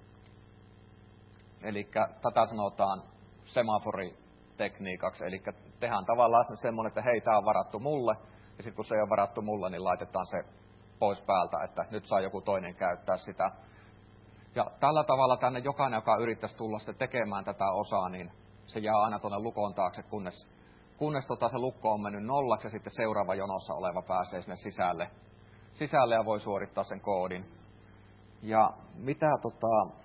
Eli tätä sanotaan semaforitekniikaksi, eli tehdään tavallaan semmoinen, että hei, tämä on varattu mulle, ja sitten kun se ei ole varattu mulle, niin laitetaan se pois päältä, että nyt saa joku toinen käyttää sitä. Ja tällä tavalla tänne jokainen, joka yrittäisi tulla sitten tekemään tätä osaa, niin se jää aina tuonne lukon taakse, kunnes, kunnes tota se lukko on mennyt nollaksi, ja sitten seuraava jonossa oleva pääsee sinne sisälle, sisälle ja voi suorittaa sen koodin. Ja mitä, tota,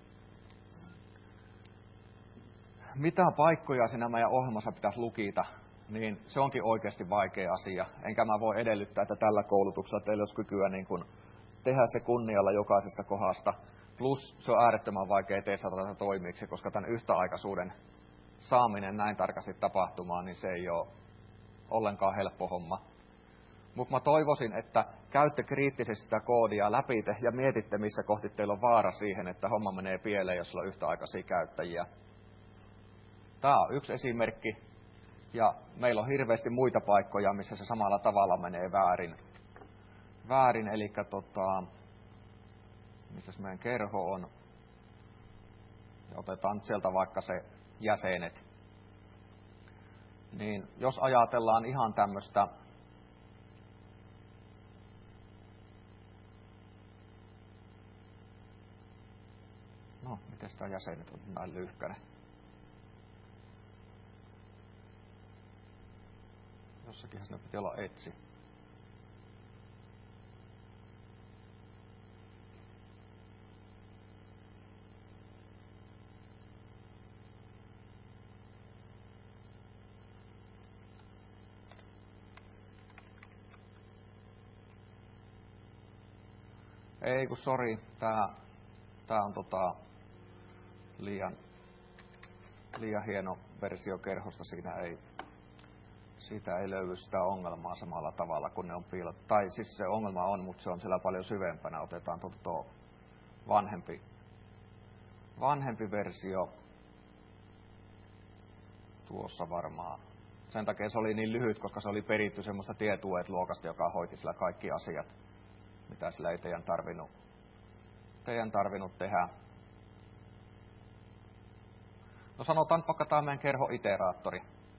mitä paikkoja siinä meidän ohjelmassa pitäisi lukita, niin se onkin oikeasti vaikea asia. Enkä mä voi edellyttää, että tällä koulutuksella teillä olisi kykyä niin kuin tehdä se kunnialla jokaisesta kohdasta. Plus se on äärettömän vaikea tehdä tätä toimiksi, koska tämän yhtäaikaisuuden saaminen näin tarkasti tapahtumaan, niin se ei ole ollenkaan helppo homma. Mutta mä toivoisin, että käytte kriittisesti sitä koodia läpi ja mietitte, missä kohti teillä on vaara siihen, että homma menee pieleen, jos on yhtäaikaisia käyttäjiä. Tämä on yksi esimerkki. Ja meillä on hirveästi muita paikkoja, missä se samalla tavalla menee väärin. Väärin, eli tota, missä meidän kerho on. Ja otetaan nyt sieltä vaikka se jäsenet. Niin jos ajatellaan ihan tämmöistä no, miten tämä jäsenet on näin lyhkäinen? Jossakinhan siinä piti olla etsi. Ei kun sori, tää, tää on tota liian, liian hieno versio kerhosta, siinä ei siitä ei löydy sitä ongelmaa samalla tavalla, kun ne on piilot. Tai siis se ongelma on, mutta se on siellä paljon syvempänä. Otetaan tuo vanhempi, vanhempi versio. Tuossa varmaan Sen takia se oli niin lyhyt, koska se oli peritty semmoista tietuet-luokasta, joka hoiti sillä kaikki asiat, mitä sillä ei teidän tarvinnut, teidän tarvinnut tehdä. No sanotaan vaikka tämä meidän kerhoiteraattori.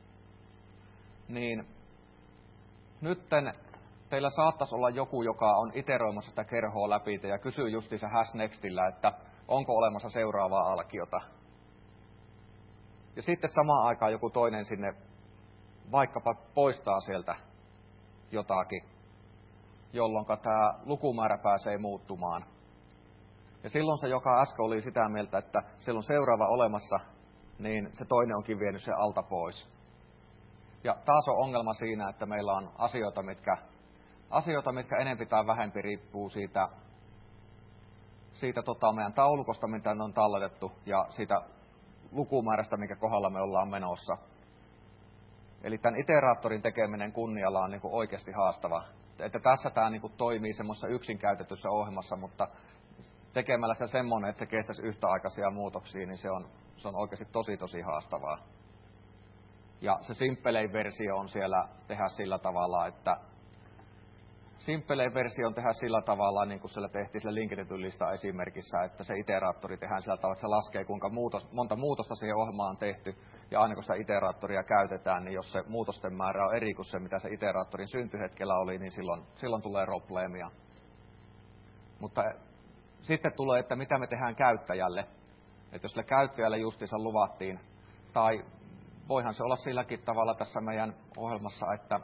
Niin nytten teillä saattaisi olla joku, joka on iteroimassa sitä kerhoa läpi ja kysyy justiinsa hash nextillä, että onko olemassa seuraavaa alkiota. Ja sitten samaan aikaan joku toinen sinne vaikkapa poistaa sieltä jotakin, jolloin tämä lukumäärä pääsee muuttumaan. Ja silloin se, joka äsken oli sitä mieltä, että siellä on seuraava olemassa, niin se toinen onkin vienyt sen alta pois. Ja taas on ongelma siinä, että meillä on asioita, mitkä, asioita, mitkä enempi tai vähempi riippuu siitä, siitä tota meidän taulukosta, mitä ne on talletettu, ja siitä lukumäärästä, minkä kohdalla me ollaan menossa. Eli tämän iteraattorin tekeminen kunnialla on niin kuin oikeasti haastava. Että tässä tämä niin kuin toimii semmoisessa yksinkäytetyssä ohjelmassa, mutta tekemällä sitä semmoinen, että se kestäisi yhtäaikaisia muutoksia, niin se on, se on oikeasti tosi tosi haastavaa. Ja se simppelein versio on siellä tehdä sillä tavalla, että simppelein versio on tehdä sillä tavalla, niin kuin siellä tehtiin sillä linkitetyn lista esimerkissä, että se iteraattori tehdään sillä tavalla, että se laskee, kuinka muutos, monta muutosta siihen ohjelmaan on tehty. Ja aina kun sitä iteraattoria käytetään, niin jos se muutosten määrä on eri kuin se, mitä se iteraattorin syntyhetkellä oli, niin silloin, silloin tulee probleemia. Mutta sitten tulee, että mitä me tehdään käyttäjälle. Että jos sille käyttäjälle justiinsa luvattiin, tai voihan se olla silläkin tavalla tässä meidän ohjelmassa, että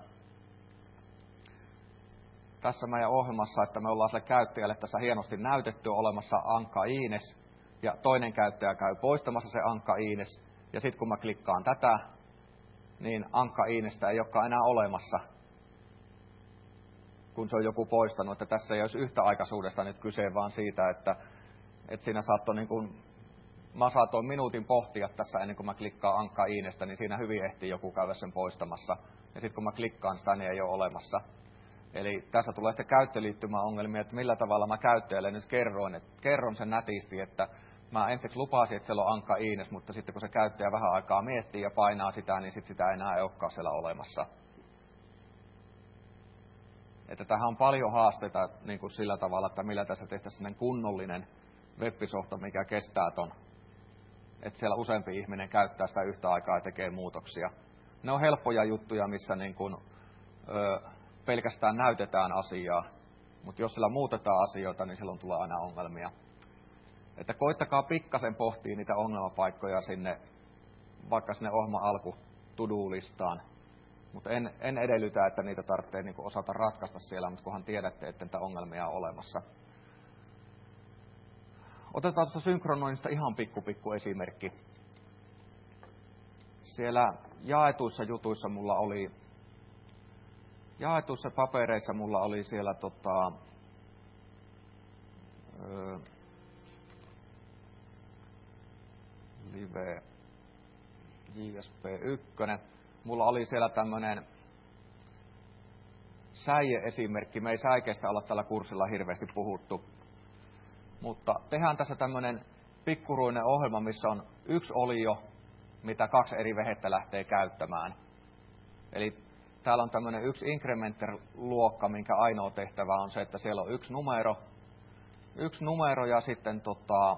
tässä meidän ohjelmassa, että me ollaan sille käyttäjälle tässä hienosti näytetty olemassa Ankka Iines, ja toinen käyttäjä käy poistamassa se Ankka Iines, ja sitten kun mä klikkaan tätä, niin Ankka Iinestä ei olekaan enää olemassa, kun se on joku poistanut, että tässä ei olisi yhtäaikaisuudesta nyt kyse, vaan siitä, että, että siinä saattoi niin kuin, mä saatoin minuutin pohtia tässä ennen kuin mä klikkaan Ankka Iinestä, niin siinä hyvin ehtii joku käydä sen poistamassa, ja sitten kun mä klikkaan sitä, niin ei ole olemassa. Eli tässä tulee sitten käyttöliittymäongelmia, että millä tavalla mä käyttäjälle nyt kerroin, että kerron sen nätisti, että mä ensiksi lupasin, että siellä on Ankka Iines, mutta sitten kun se käyttäjä vähän aikaa miettii ja painaa sitä, niin sitten sitä enää ei olekaan siellä olemassa. Että tähän on paljon haasteita niin kuin sillä tavalla, että millä tässä tehtäisiin kunnollinen web-softa, mikä kestää ton. Että siellä useampi ihminen käyttää sitä yhtä aikaa ja tekee muutoksia. Ne on helppoja juttuja, missä niin kuin, ö, pelkästään näytetään asiaa, mutta jos sillä muutetaan asioita, niin silloin tulee aina ongelmia. Että koittakaa pikkasen pohtia niitä ongelmapaikkoja sinne, vaikka sinne ohjelman alku to-do-listaan. Mutta en, en edellytä, että niitä tarvitsee niin kuin osata ratkaista siellä, mutta kunhan tiedätte, että niitä ongelmia on olemassa. Otetaan tuosta synkronoinnista ihan pikku pikku esimerkki. Siellä jaetuissa jutuissa mulla oli, jaetuissa papereissa mulla oli siellä tota, ö, live J S P yksi. Mulla oli siellä tämmöinen säie-esimerkki. Me ei säikeistä olla tällä kurssilla hirveästi puhuttu. Mutta tehdään tässä tämmöinen pikkuruinen ohjelma, missä on yksi olio, mitä kaksi eri vehettä lähtee käyttämään. Eli täällä on tämmöinen yksi incrementer-luokka, minkä ainoa tehtävä on se, että siellä on yksi numero. Yksi numero ja sitten tota,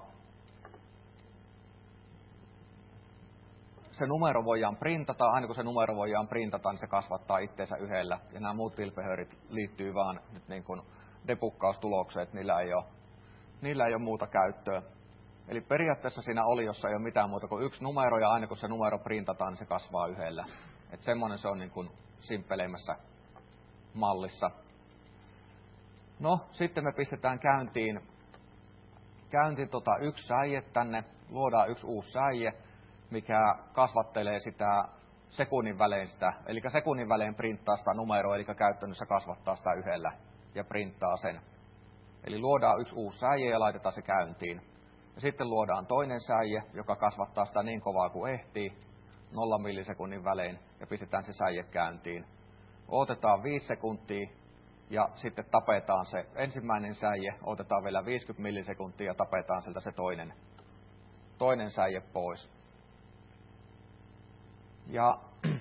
se numero voidaan printata. Aina kun se numero voidaan printata, niin se kasvattaa itseensä yhdellä. Ja nämä muut tilpehörit liittyy vaan nyt niin kuin debukkaustulokseen, että niillä ei ole, niillä ei ole muuta käyttöä. Eli periaatteessa siinä oliossa ei ole mitään muuta kuin yksi numero, ja aina kun se numero printataan, niin se kasvaa yhdellä. Että semmoinen se on niin kuin simppeleimmässä mallissa. No, sitten me pistetään käyntiin, käyntiin tota yksi säie tänne, luodaan yksi uusi säie, mikä kasvattelee sitä sekunnin välein sitä, eli sekunnin välein printtaa sitä numeroa, eli käytännössä kasvattaa sitä yhdellä ja printtaa sen. Eli luodaan yksi uusi säie ja laitetaan se käyntiin. Ja sitten luodaan toinen säie, joka kasvattaa sitä niin kovaa kuin ehtii, nolla millisekunnin välein, ja pistetään se säie käyntiin. Otetaan viisi sekuntia, ja sitten tapetaan se ensimmäinen säie, otetaan vielä viisikymmentä millisekuntia, ja tapetaan sieltä se toinen, toinen säie pois. Ja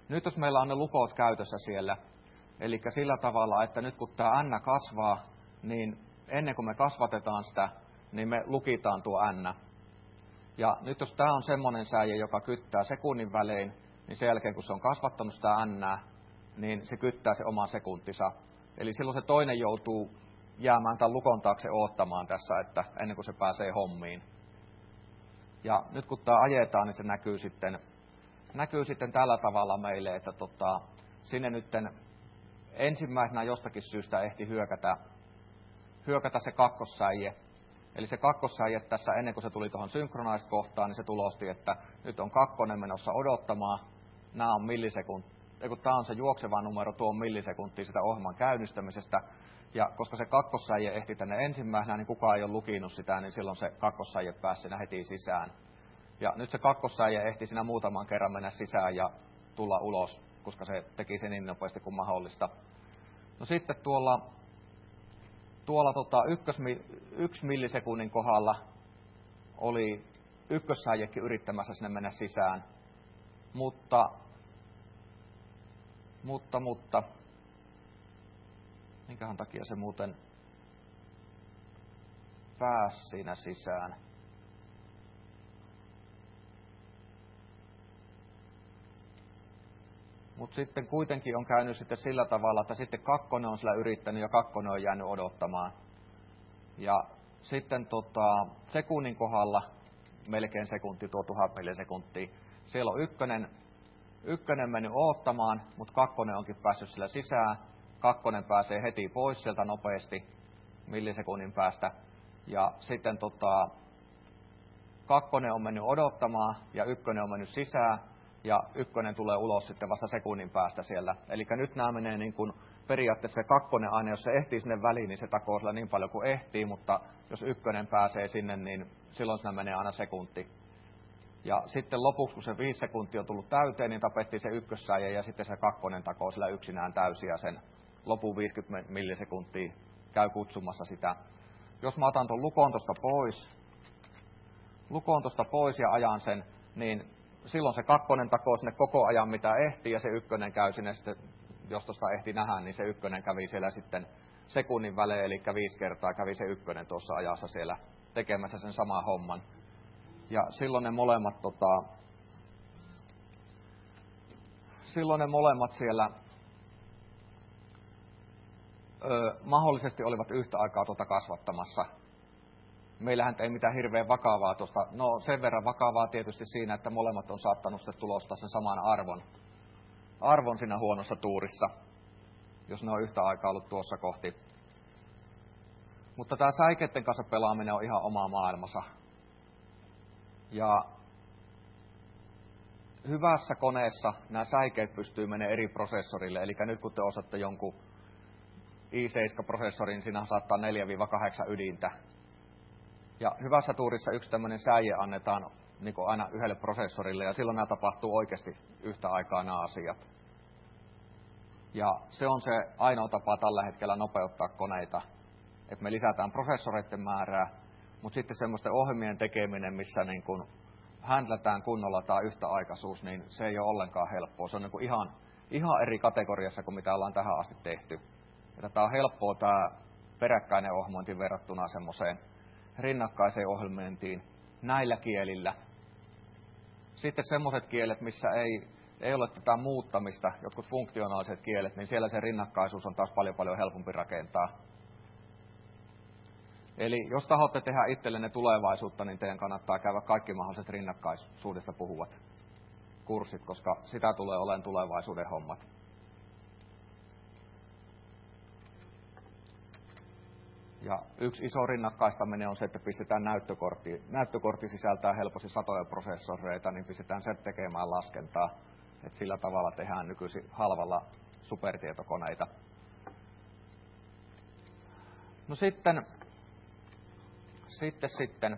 nyt jos meillä on ne lukot käytössä siellä, eli sillä tavalla, että nyt kun tämä n kasvaa, niin ennen kuin me kasvatetaan sitä, niin me lukitaan tuo n. Ja nyt jos tämä on semmoinen säie, joka kyttää sekunnin välein, niin sen jälkeen kun se on kasvattanut sitä n, niin se kyttää se oman sekuntinsa. Eli silloin se toinen joutuu jäämään tämän lukon taakse odottamaan tässä, että ennen kuin se pääsee hommiin. Ja nyt kun tämä ajetaan, niin se näkyy sitten, näkyy sitten tällä tavalla meille, että tota, sinne nyt ensimmäisenä jostakin syystä ehti hyökätä, hyökätä se kakkossäie. Eli se kakkossäie tässä, ennen kuin se tuli tuohon synkronaiset-kohtaan, niin se tulosti, että nyt on kakkonen menossa odottamaan. Nämä on millisekunti, kun tämä on se juokseva numero, tuo on millisekuntia sitä ohjelman käynnistämisestä. Ja koska se kakkossäie ehti tänne ensimmäisenä, niin kukaan ei ole lukinut sitä, niin silloin se kakkossäie pääsi siinä heti sisään. Ja nyt se kakkossäie ehti siinä muutaman kerran mennä sisään ja tulla ulos, koska se teki sen niin nopeasti kuin mahdollista. No sitten tuolla, tuolla tota ykkös, yksi millisekunnin kohdalla oli ykkössäiekin yrittämässä sinne mennä sisään. Mutta, mutta, mutta, minkähän takia se muuten pääsi siinä sisään? Mutta sitten kuitenkin on käynyt sitten sillä tavalla, että sitten kakkonen on sillä yrittänyt ja kakkonen on jäänyt odottamaan. Ja sitten tota, sekunnin kohdalla, melkein sekunti, tuo tuhat millisekuntia, siellä on ykkönen, ykkönen mennyt odottamaan, mutta kakkonen onkin päässyt sillä sisään. Kakkonen pääsee heti pois sieltä nopeasti millisekunnin päästä. Ja sitten tota, kakkonen on mennyt odottamaan ja ykkönen on mennyt sisään. Ja ykkönen tulee ulos sitten vasta sekunnin päästä siellä. Eli nyt nämä menee niin kuin periaatteessa se kakkonen aina, jos se ehtii sinne väliin, niin se takoo sillä niin paljon kuin ehtii, mutta jos ykkönen pääsee sinne, niin silloin siinä menee aina sekunti. Ja sitten lopuksi, kun se viisi sekuntia on tullut täyteen, niin tapettiin se ykkössäie ja sitten se kakkonen takoo sillä yksinään täysiä sen lopun viisikymmentä millisekuntia käy kutsumassa sitä. Jos mä otan tuon lukon tuosta pois, lukon tuosta pois ja ajan sen, niin silloin se kakkonen takoo sinne koko ajan mitä ehtii ja se ykkönen käy sinne sitten, jos tuosta ehti nähdä, niin se ykkönen kävi siellä sitten sekunnin välein, eli viisi kertaa kävi se ykkönen tuossa ajassa siellä tekemässä sen saman homman. Ja silloin ne molemmat, tota, silloin ne molemmat siellä ö, mahdollisesti olivat yhtä aikaa tuota kasvattamassa. Meillähän ei mitään hirveän vakavaa tuosta, no sen verran vakavaa tietysti siinä, että molemmat on saattanut sitten tulostaa sen saman arvon, arvon siinä huonossa tuurissa, jos ne on yhtä aikaa ollut tuossa kohti. Mutta tämä säikeiden kanssa pelaaminen on ihan oma maailmansa. Ja hyvässä koneessa nämä säikeet pystyy menemään eri prosessorille, eli nyt kun te osaatte jonkun i seitsemän -prosessorin, siinä saattaa neljä kahdeksan ydintä. Ja hyvässä tuurissa yksi tämmöinen säie annetaan niin kuin aina yhdelle prosessorille, ja silloin nämä tapahtuu oikeasti yhtä aikaa nämä asiat. Ja se on se ainoa tapa tällä hetkellä nopeuttaa koneita, että me lisätään prosessoreiden määrää, mutta sitten semmoisten ohjelmien tekeminen, missä niin kuin handlätään kunnolla tämä yhtäaikaisuus, niin se ei ole ollenkaan helppoa. Se on niin kuin ihan, ihan eri kategoriassa kuin mitä ollaan tähän asti tehty. Ja tämä on helppoa tämä peräkkäinen ohjelmointi verrattuna semmoiseen rinnakkaiseen ohjelmointiin näillä kielillä. Sitten semmoiset kielet, missä ei, ei ole tätä muuttamista, jotkut funktionaaliset kielet, niin siellä se rinnakkaisuus on taas paljon paljon helpompi rakentaa. Eli jos tahotte tehdä itsellenne tulevaisuutta, niin teidän kannattaa käydä kaikki mahdolliset rinnakkaisuudesta puhuvat kurssit, koska sitä tulee olemaan tulevaisuuden hommat. Ja yksi iso rinnakkaistaminen on se, että pistetään näyttökortti. Näyttökortti sisältää helposti satoja prosessoreita, niin pistetään se tekemään laskentaa. Että sillä tavalla tehdään nykyisin halvalla supertietokoneita. No sitten, sitten, sitten.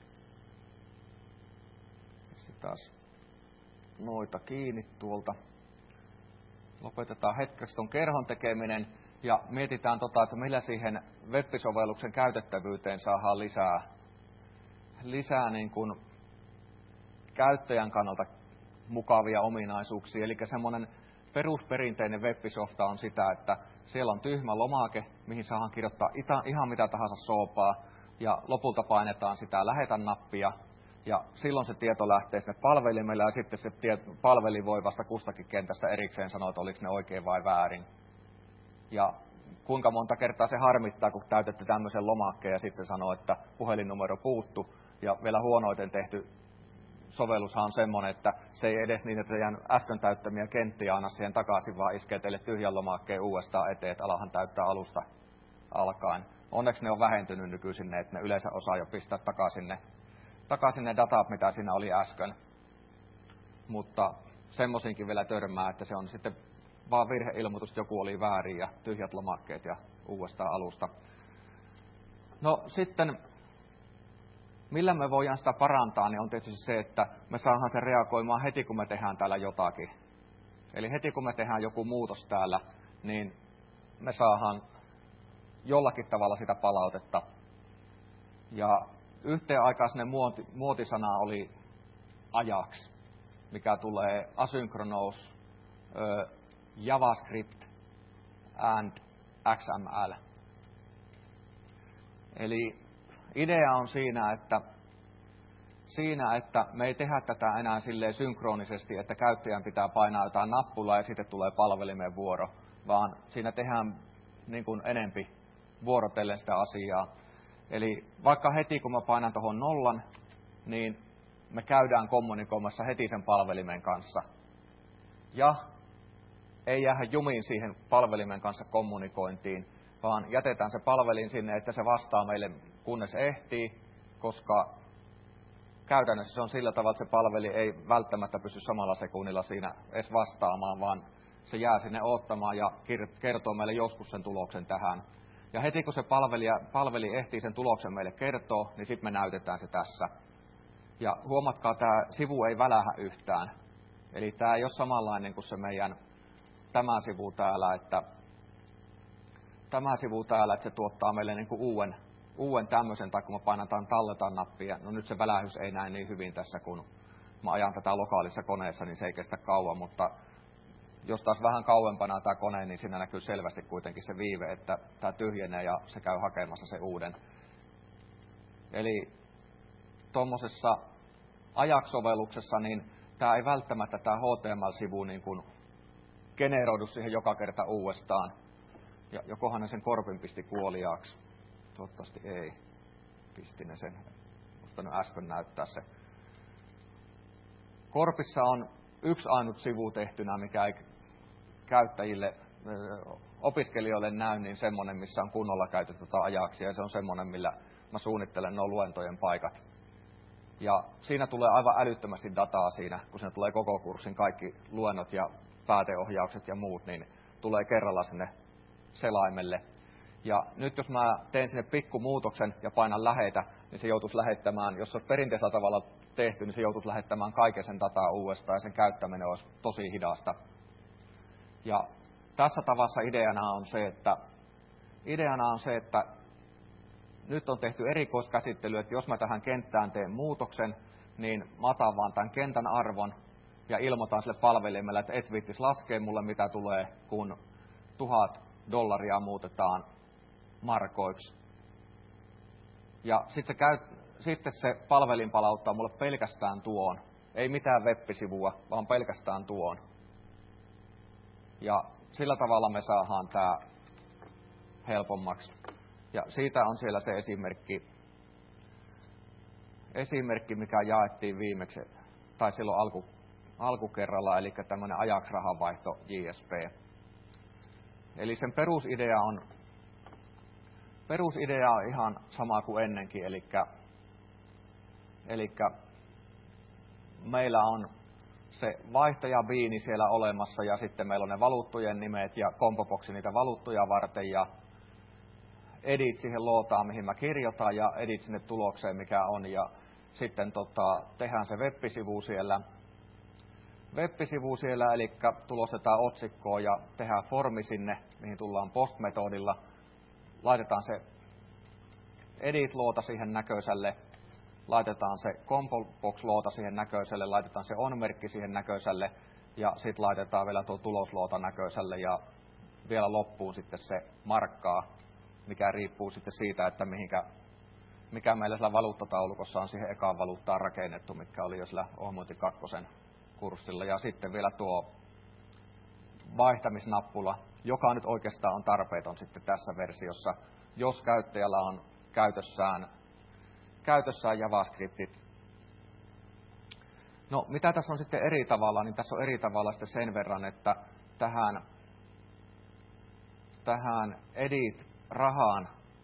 Sitten taas noita kiinni tuolta. Lopetetaan hetkeksi tuon kerhon tekeminen. Ja mietitään, tota, että millä siihen web-sovelluksen käytettävyyteen saadaan lisää, lisää niin kuin käyttäjän kannalta mukavia ominaisuuksia. Eli semmoinen perusperinteinen web-softa on sitä, että siellä on tyhmä lomake, mihin saadaan kirjoittaa ita, ihan mitä tahansa soopaa, ja lopulta painetaan sitä lähetä-nappia, ja silloin se tieto lähtee sinne palvelimelle, ja sitten se tieto, palveli voi vasta kustakin kentästä erikseen sanoa, että oliko ne oikein vai väärin. Ja kuinka monta kertaa se harmittaa, kun täytätte tämmöisen lomakkeen, ja sitten se sanoo, että puhelinnumero puuttu, ja vielä huonoiten tehty sovellushan on semmoinen, että se ei edes niitä teidän äsken täyttämiä kenttiä anna siihen takaisin, vaan iskee teille tyhjän lomakkeen uudestaan eteen, että alahan täyttää alusta alkaen. Onneksi ne on vähentynyt nykyisin, että ne yleensä osaa jo pistää takaisin ne, takaisin ne datat, mitä siinä oli äsken. Mutta semmoisinkin vielä törmää, että se on sitten vaan virheilmoitus, että joku oli väärin ja tyhjät lomakkeet ja uudestaan alusta. No sitten, millä me voidaan sitä parantaa, niin on tietysti se, että me saadaan se reagoimaan heti, kun me tehdään täällä jotakin. Eli heti, kun me tehdään joku muutos täällä, niin me saadaan jollakin tavalla sitä palautetta. Ja yhteen aikaan sinne muoti, muotisana oli ajax, mikä tulee asynchronous, ö, JavaScript and X M L. Eli idea on siinä, että, siinä, että me ei tehdä tätä enää silleen synkronisesti, että käyttäjän pitää painaa jotain nappulaa ja sitten tulee palvelimen vuoro, vaan siinä tehdään niin kuin enempi vuorotellen sitä asiaa. Eli vaikka heti kun mä painan tuohon nollan, niin me käydään kommunikoimassa heti sen palvelimen kanssa. Ja ei jäädä jumiin siihen palvelimen kanssa kommunikointiin, vaan jätetään se palvelin sinne, että se vastaa meille kunnes ehtii, koska käytännössä se on sillä tavalla, että se palveli ei välttämättä pysy samalla sekunnilla siinä edes vastaamaan, vaan se jää sinne odottamaan ja kertoo meille joskus sen tuloksen tähän. Ja heti kun se palveli, palveli ehtii sen tuloksen meille kertoo, niin sitten me näytetään se tässä. Ja huomatkaa, tämä sivu ei välähä yhtään. Eli tämä ei ole samanlainen kuin se meidän tämä sivu täällä, että tämä sivu täällä, että se tuottaa meille niin kuin uuden, uuden tämmöisen, tai kun mä painan tämän talletaan nappia, no nyt se välähys ei näe niin hyvin tässä, kun mä ajan tätä lokaalissa koneessa, niin se ei kestä kauan, mutta jos taas vähän kauempana tämä kone, niin siinä näkyy selvästi kuitenkin se viive, että tämä tyhjenee ja se käy hakemassa se uuden. Eli tuommoisessa Ajax-sovelluksessa, niin tämä ei välttämättä tämä H T M L-sivu niin kuin generoidu siihen joka kerta uudestaan. Ja jokohan ne sen korpin pisti kuoliaaksi. Toivottavasti ei. Pisti ne sen. Musta nyt äsken näyttää se. Korpissa on yksi ainut sivu tehtynä, mikä ei käyttäjille, opiskelijoille näy, niin semmoinen, missä on kunnolla käytetty tätä ajaksia. Ja se on semmoinen, millä mä suunnittelen nuo luentojen paikat. Ja siinä tulee aivan älyttömästi dataa siinä, kun siinä tulee koko kurssin kaikki luennot ja pääteohjaukset ja muut, niin tulee kerralla sinne selaimelle. Ja nyt jos mä teen sinne pikkumuutoksen ja painan lähetä, niin se joutuisi lähettämään, jos se on perinteisellä tavalla tehty, niin se joutuisi lähettämään kaiken sen dataa uudestaan ja sen käyttäminen olisi tosi hidasta. Ja tässä tavassa ideana on se, että, ideana on se, että nyt on tehty erikoiskäsittely, että jos mä tähän kenttään teen muutoksen, niin mä otan vaan tämän kentän arvon ja ilmoitan sille palvelimelle, että et viittis laskee mulle, mitä tulee, kun tuhat dollaria muutetaan markoiksi. Ja sitten se, käy, sitten se palvelin palauttaa mulle pelkästään tuon. Ei mitään web-sivua, vaan pelkästään tuon. Ja sillä tavalla me saadaan tämä helpommaksi. Ja siitä on siellä se esimerkki, esimerkki mikä jaettiin viimeksi, tai silloin alku, alkukerralla, eli tämmöinen Ajax-rahanvaihto J S P. Eli sen perusidea on, perusidea on ihan sama kuin ennenkin, eli, eli meillä on se vaihtajabiini siellä olemassa, ja sitten meillä on ne valuuttojen nimet ja kompoboksi niitä valuuttoja varten, ja edit siihen lootaan, mihin mä kirjoitan, ja edit sinne tulokseen, mikä on, ja sitten tota, tehdään se web-sivu siellä, web-sivu siellä, eli tulostetaan otsikkoa ja tehdään formi sinne, mihin tullaan post-metodilla, laitetaan se edit-loota siihen näköiselle, laitetaan se compobox-loota siihen näköiselle, laitetaan se on-merkki siihen näköiselle, ja sitten laitetaan vielä tuo tulosluotan näköiselle ja vielä loppuun sitten se markkaa, mikä riippuu sitten siitä, että mihinkä, mikä meillä sillä valuuttataulukossa on siihen ekaan valuuttaan rakennettu, mitkä oli jo sillä Ohmointi kakkosen kurssilla. Ja sitten vielä tuo vaihtamisnappula, joka nyt oikeastaan on tarpeeton sitten tässä versiossa, jos käyttäjällä on käytössään, käytössään JavaScriptit. No, mitä tässä on sitten eri tavalla, niin tässä on eri tavalla sitten sen verran, että tähän, tähän edit-rahaan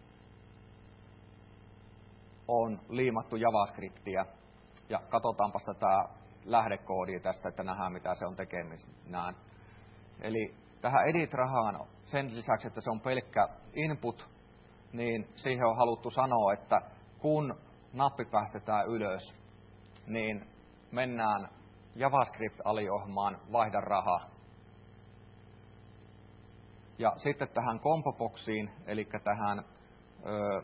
on liimattu JavaScriptia. Ja katsotaanpa tätä lähdekoodia tästä, että nähdään mitä se on tekemisnään. Eli tähän edit-rahaan, sen lisäksi, että se on pelkkä input, niin siihen on haluttu sanoa, että kun nappi päästetään ylös, niin mennään JavaScript-aliohjelmaan vaihda raha. Ja sitten tähän compo-boxiin, eli tähän ö,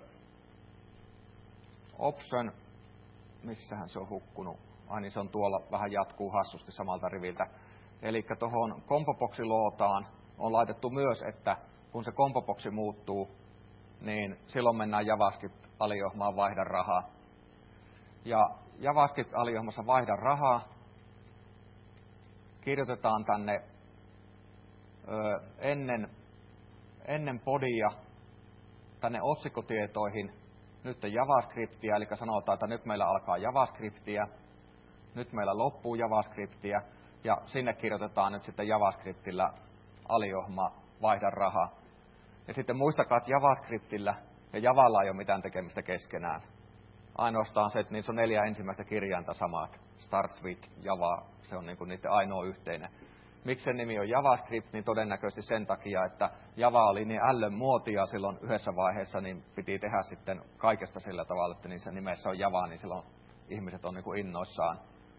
option, missähän se on hukkunut, ai niin se on tuolla, vähän jatkuu hassusti samalta riviltä. Eli tuohon compo-boxin lootaan on laitettu myös, että kun se compo-boxi muuttuu, niin silloin mennään JavaScript-aliohjelmaan vaihda rahaa. Ja JavaScript-aliohjelmassa vaihda rahaa kirjoitetaan tänne ö, ennen, ennen bodia tänne otsikkotietoihin nyt JavaScriptia, eli sanotaan, että nyt meillä alkaa JavaScriptia, nyt meillä loppuu JavaScriptia, ja sinne kirjoitetaan nyt sitten JavaScriptillä aliohjelma vaihda rahaa. Ja sitten muistakaa, että JavaScriptillä ja Javalla ei ole mitään tekemistä keskenään. Ainoastaan se, että niissä on neljä ensimmäistä kirjainta samat. Starts with Java, se on niin kuin niiden ainoa yhteinen. Miksi sen nimi on JavaScript, niin todennäköisesti sen takia, että Java oli niin ällön muotia silloin yhdessä vaiheessa, niin piti tehdä sitten kaikesta sillä tavalla, että niissä nimessä on Java, niin silloin ihmiset on niin kuin innoissaan.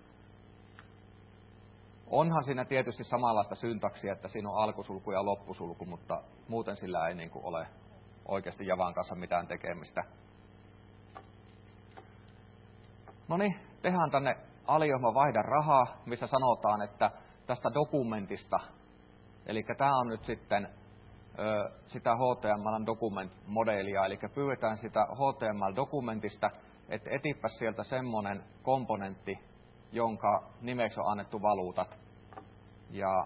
Onhan siinä tietysti samanlaista syntaksia, että siinä on alkusulku ja loppusulku, mutta muuten sillä ei niin kuin ole oikeasti Javan kanssa mitään tekemistä. No niin, tehdään tänne aliohjelma vaihda rahaa, missä sanotaan, että tästä dokumentista, eli tämä on nyt sitten ö, sitä H T M L document-modelia, eli pyydetään sitä H T M L-dokumentista, että etipä sieltä semmoinen komponentti, jonka nimeksi on annettu valuutat. Ja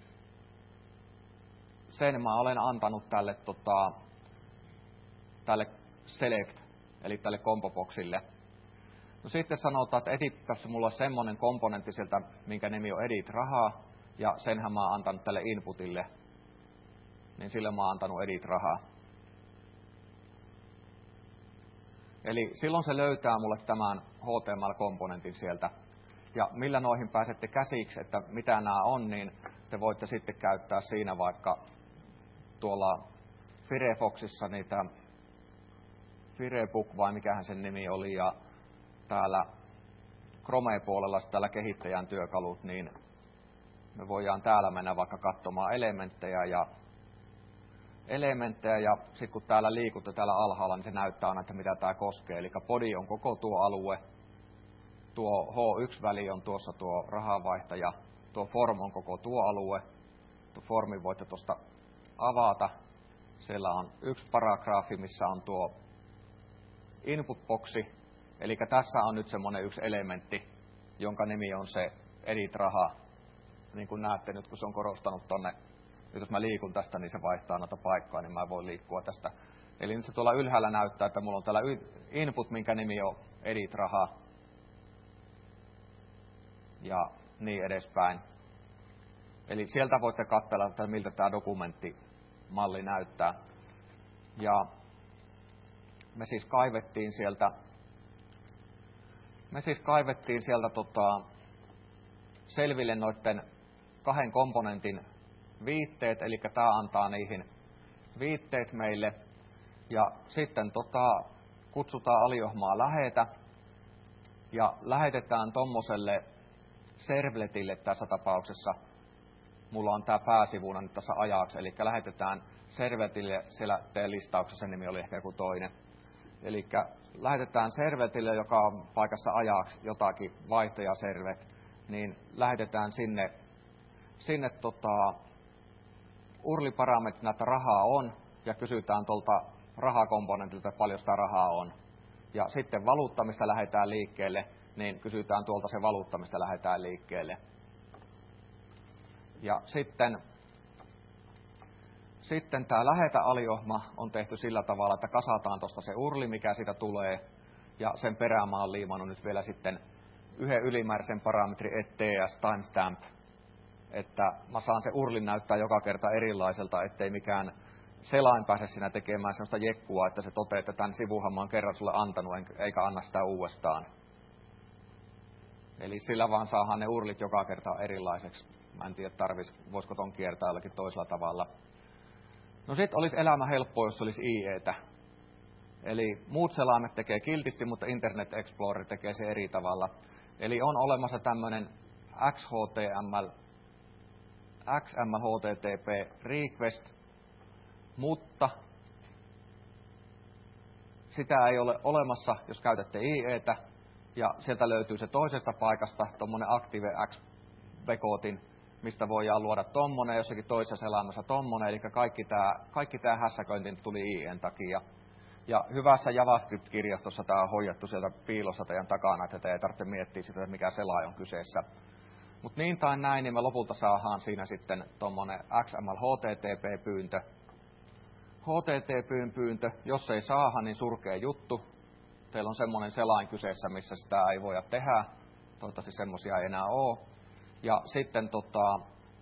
sen mä olen antanut tälle, tota, tälle select, eli tälle compo-boxille. No sitten sanotaan, että editpässä mulla on semmoinen komponentti sieltä, minkä nimi on edit rahaa, ja senhän mä oon antanut tälle inputille, niin sille mä oon antanut edit rahaa. Eli silloin se löytää mulle tämän H T M L-komponentin sieltä. Ja millä noihin pääsette käsiksi, että mitä nämä on, niin te voitte sitten käyttää siinä vaikka tuolla Firefoxissa niitä Firebook vai mikähän sen nimi oli, ja täällä Chrome-puolella täällä kehittäjän työkalut, niin me voidaan täällä mennä vaikka katsomaan elementtejä ja elementtejä, ja sitten kun täällä liikutte täällä alhaalla, niin se näyttää aina, että mitä tämä koskee. Eli body on koko tuo alue, tuo H yksi-väli on tuossa tuo rahanvaihtaja, tuo form on koko tuo alue, tuo formin voitte tuosta avata. Siellä on yksi paragraafi, missä on tuo input-boxi, eli tässä on nyt semmoinen yksi elementti, jonka nimi on se edit raha. Niin kuin näette nyt, kun se on korostanut tonne, nyt jos mä liikun tästä, niin se vaihtaa noita paikkaa, niin mä voin liikkua tästä. Eli nyt se tuolla ylhäällä näyttää, että mulla on täällä input, minkä nimi on edit raha. Ja niin edespäin. Eli sieltä voitte katsella, että miltä tämä dokumenttimalli näyttää. Ja me siis kaivettiin sieltä, me siis kaivettiin sieltä tota, selville noiden kahden komponentin viitteet, eli tämä antaa niihin viitteet meille. Ja sitten tota, kutsutaan aliohjelmaa lähetä, ja lähetetään tommoselle servletille tässä tapauksessa. Mulla on tämä pääsivuna nyt tässä ajaksi, eli lähetetään servletille, siellä teidän listauksessa nimi oli ehkä joku toinen. Eli lähetetään servletille, joka on paikassa ajaksi jotakin vaihtajaservet, niin lähetetään sinne sinne tota, urliparametrina, että rahaa on, ja kysytään tuolta rahakomponentilta, että paljon sitä rahaa on. Ja sitten valuutta, mistä lähdetään liikkeelle, niin kysytään tuolta se valuutta, mistä lähdetään liikkeelle. Ja sitten, sitten tämä lähetä-aliohma on tehty sillä tavalla, että kasataan tuosta se urli, mikä siitä tulee, ja sen perään mä oon liimannut nyt vielä sitten yhden ylimääräisen parametrin, et ts timestamp, että mä saan se urlin näyttää joka kerta erilaiselta, ettei mikään selain pääse siinä tekemään sellaista jekkua, että se toteaa, että tämän sivuhan mä oon kerran sulle antanut, eikä anna sitä uudestaan. Eli sillä vaan saadaan ne urlit joka kerta erilaiseksi. Mä en tiedä, tarvis, voisiko ton kiertää jollakin toisella tavalla. No sit olisi elämä helppoa, jos olisi I E:tä. Eli muut selaimet tekee kiltisti, mutta Internet Explorer tekee se eri tavalla. Eli on olemassa tämmöinen X H T M L, X M L H T T P request, mutta sitä ei ole olemassa, jos käytätte I E:tä, ja sieltä löytyy se toisesta paikasta, tuommoinen ActiveX-vekotin, mistä voidaan luoda tommonen, jossakin toisessa selaimessa tommonen, eli kaikki tämä kaikki tää hässäköinti tuli I E:n takia. Ja hyvässä JavaScript-kirjastossa tämä on hoidettu sieltä piilossa teidän takana, että te ei tarvitse miettiä sitä, että mikä selain on kyseessä. Mutta niin tai näin, niin me lopulta saadaan siinä sitten tuommoinen X M L H T T P-pyyntö. H T T P-pyyntö, jos ei saada, niin surkea juttu. Teillä on semmoinen selain kyseessä, missä sitä ei voida tehdä. Toivottavasti semmoisia ei enää ole. Ja sitten tota,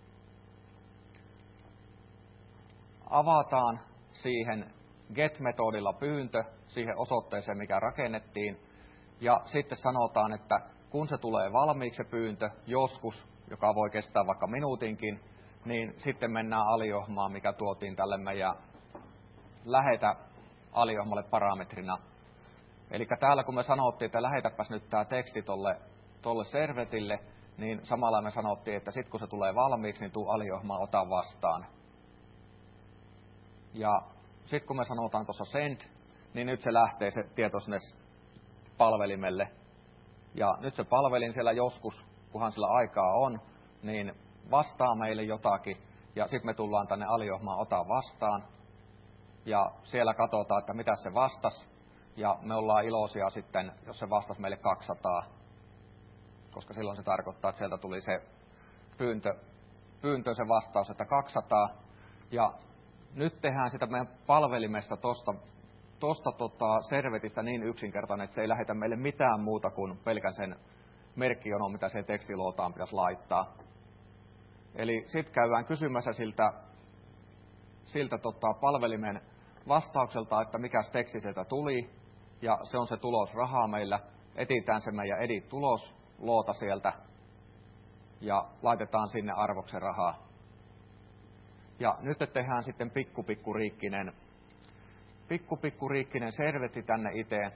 avataan siihen get-metodilla pyyntö siihen osoitteeseen, mikä rakennettiin. Ja sitten sanotaan, että kun se tulee valmiiksi se pyyntö, joskus, joka voi kestää vaikka minuutinkin, niin sitten mennään aliohmaan, mikä tuotiin tälle meidän lähetä aliohmalle parametrina. Eli täällä kun me sanottiin, että lähetäpäs nyt tämä teksti tolle, tolle servetille, niin samalla me sanottiin, että sitten kun se tulee valmiiksi, niin tuu aliohmaan, ota vastaan. Ja sitten kun me sanotaan tuossa send, niin nyt se lähtee se tieto sinne palvelimelle. Ja nyt se palvelin siellä joskus, kunhan sillä aikaa on, niin vastaa meille jotakin. Ja sitten me tullaan tänne aliohmaan, ota vastaan. Ja siellä katsotaan, että mitä se vastasi. Ja me ollaan iloisia sitten, jos se vastasi meille kaksisataa. Koska silloin se tarkoittaa, että sieltä tuli se pyyntö, pyyntö se vastaus, että kaksisataa. Ja nyt tehdään sitä meidän palvelimesta tosta, tosta tota servetistä niin yksinkertainen, että se ei lähetä meille mitään muuta kuin pelkän sen merkkijonon, mitä se tekstiluotaan pitäisi laittaa. Eli sitten käydään kysymässä siltä, siltä tota palvelimen vastaukselta, että mikä teksti sieltä tuli, ja se on se tulos rahaa meillä. Etitään se meidän edit-tulosluota sieltä, ja laitetaan sinne arvoksen rahaa. Ja nyt tehdään sitten pikkupikkuriikkinen, pikkupikkuriikkinen servetti tänne itse.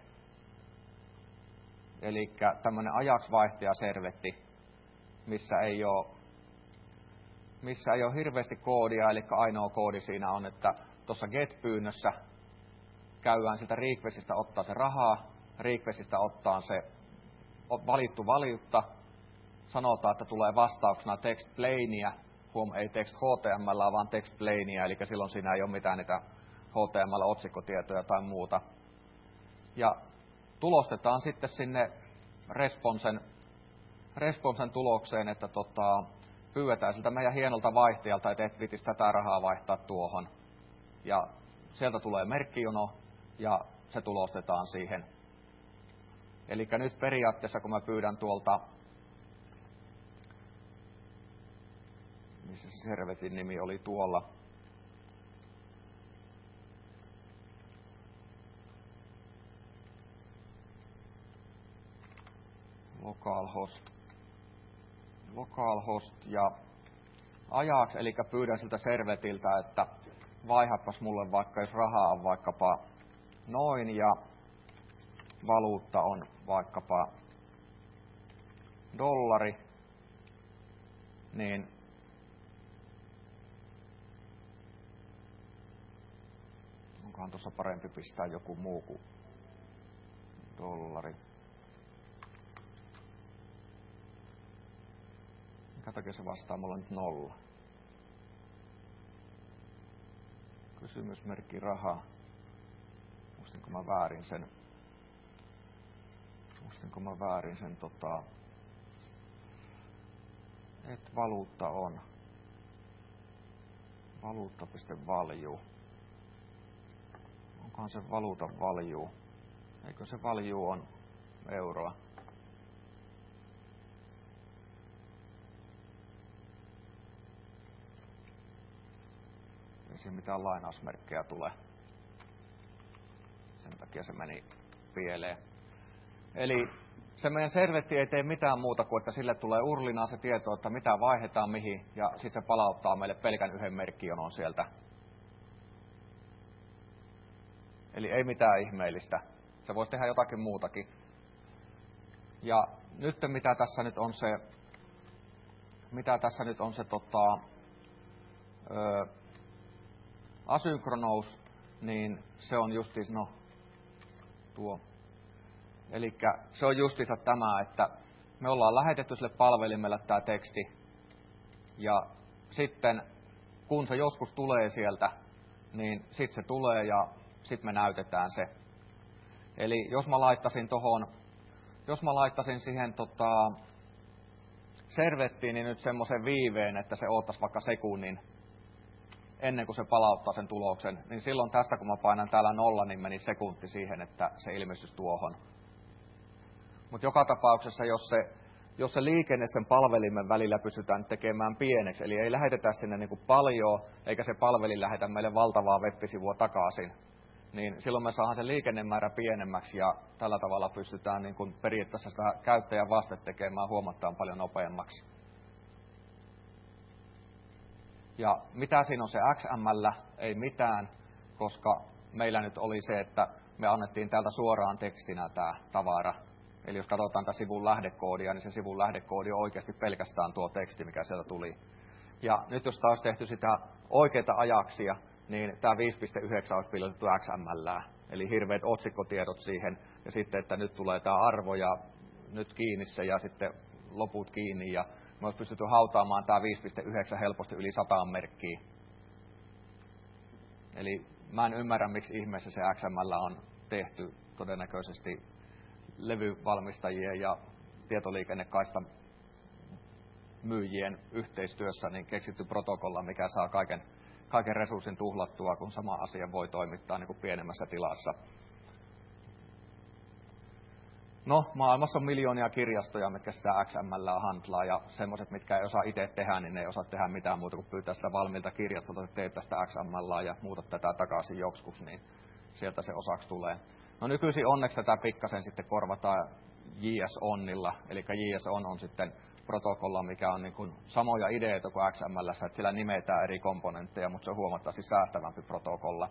Eli tämmöinen ajaksvaihtajaservetti, missä ei ole, missä ei ole hirveästi koodia, eli ainoa koodi siinä on, että tuossa get-pyynnössä käydään sitä requestista ottaa se rahaa, requestista ottaa se valittu valuutta, sanotaan, että tulee vastauksena text planeä, huom, ei text H T M L, vaan text planeä, eli silloin siinä ei ole mitään niitä H T M L-otsikkotietoja tai muuta. Ja tulostetaan sitten sinne responsen, responsen tulokseen, että tota, pyydetään siltä meidän hienolta vaihtajalta, että et vitisi tätä rahaa vaihtaa tuohon. Ja sieltä tulee merkkijono, ja se tulostetaan siihen. Eli nyt periaatteessa, kun mä pyydän tuolta, missä se servetin nimi oli tuolla, localhost, localhost ja ajaksi, eli pyydän siltä servetiltä, että vaihapas mulle vaikka, jos rahaa on vaikkapa noin ja valuutta on vaikkapa dollari, niin onkohan tuossa parempi pistää joku muu kuin dollari. Minkä takia se vastaa mulla nyt nolla? Kysymysmerkki raha. Muistinko mä väärin sen? Muistinko mä väärin sen tota... Et valuutta on. Valuutta.value. Onkohan se valuutan value? Eikö se value on euroa? Ei siinä mitään lainausmerkkejä tule. Sen takia se meni pieleen. Eli se meidän servetti ei tee mitään muuta kuin, että sille tulee urlinaan se tieto, että mitä vaihdetaan mihin, ja sitten se palauttaa meille pelkän yhden merkkijonon sieltä. Eli ei mitään ihmeellistä. Se voisi tehdä jotakin muutakin. Ja nyt mitä tässä nyt on se, mitä tässä nyt on se tota, ö, asynkronous, niin se on justiis, no, tuo. Elikkä se on justiinsa tämä, että me ollaan lähetetty sille palvelimelle tämä teksti, ja sitten kun se joskus tulee sieltä, niin sitten se tulee ja sitten me näytetään se. Eli jos mä laittaisin tohon, jos mä laittaisin siihen tota, servettiin niin nyt semmoisen viiveen, että se odottaisi vaikka sekunnin ennen kuin se palauttaa sen tuloksen, niin silloin tästä kun mä painan täällä nolla, niin meni sekunti siihen, että se ilmestyisi tuohon. Mutta joka tapauksessa, jos se, jos se liikenne sen palvelimen välillä pystytään tekemään pieneksi, eli ei lähetetä sinne niin kuin paljon, eikä se palvelin lähetä meille valtavaa web-sivua takaisin, niin silloin me saadaan se liikennemäärä pienemmäksi ja tällä tavalla pystytään niin kuin periaatteessa sitä käyttäjän vaste tekemään huomattavan paljon nopeammaksi. Ja mitä siinä on se X M L? Ei mitään, koska meillä nyt oli se, että me annettiin täältä suoraan tekstinä tämä tavara. Eli jos katsotaan tätä sivun lähdekoodia, niin se sivun lähdekoodi on oikeasti pelkästään tuo teksti, mikä sieltä tuli. Ja nyt jos taas tehty sitä oikeita ajaksia, niin tämä viisi piste yhdeksän olisi piilotettu X M L, eli hirveät otsikkotiedot siihen, ja sitten, että nyt tulee tämä arvo ja nyt kiinni se ja sitten loput kiinni, ja me olisi pystytty hautaamaan tämä viisi piste yhdeksän helposti yli sataan merkkiä. Eli mä en ymmärrä, miksi ihmeessä se X M L on tehty todennäköisesti levyvalmistajien ja tietoliikennekaistan myyjien yhteistyössä niin keksitty protokolla, mikä saa kaiken, kaiken resurssin tuhlattua, kun sama asia voi toimittaa niin kuin pienemmässä tilassa. No, maailmassa on miljoonia kirjastoja, mitkä sitä X M L handlaa, ja semmoiset, mitkä ei osaa itse tehdä, niin ne ei osaa tehdä mitään muuta kuin pyytää sitä valmiilta kirjastolta, että teet tästä X M L ja muuta tätä takaisin joksikus, niin sieltä se osaksi tulee. No nykyisin onneksi tätä pikkasen sitten korvataan J S-onnilla, eli J S-on on sitten protokolla, mikä on niin kuin samoja ideoita kuin X M L, että sillä nimetään eri komponentteja, mutta se on huomattavasti säästävämpi protokolla.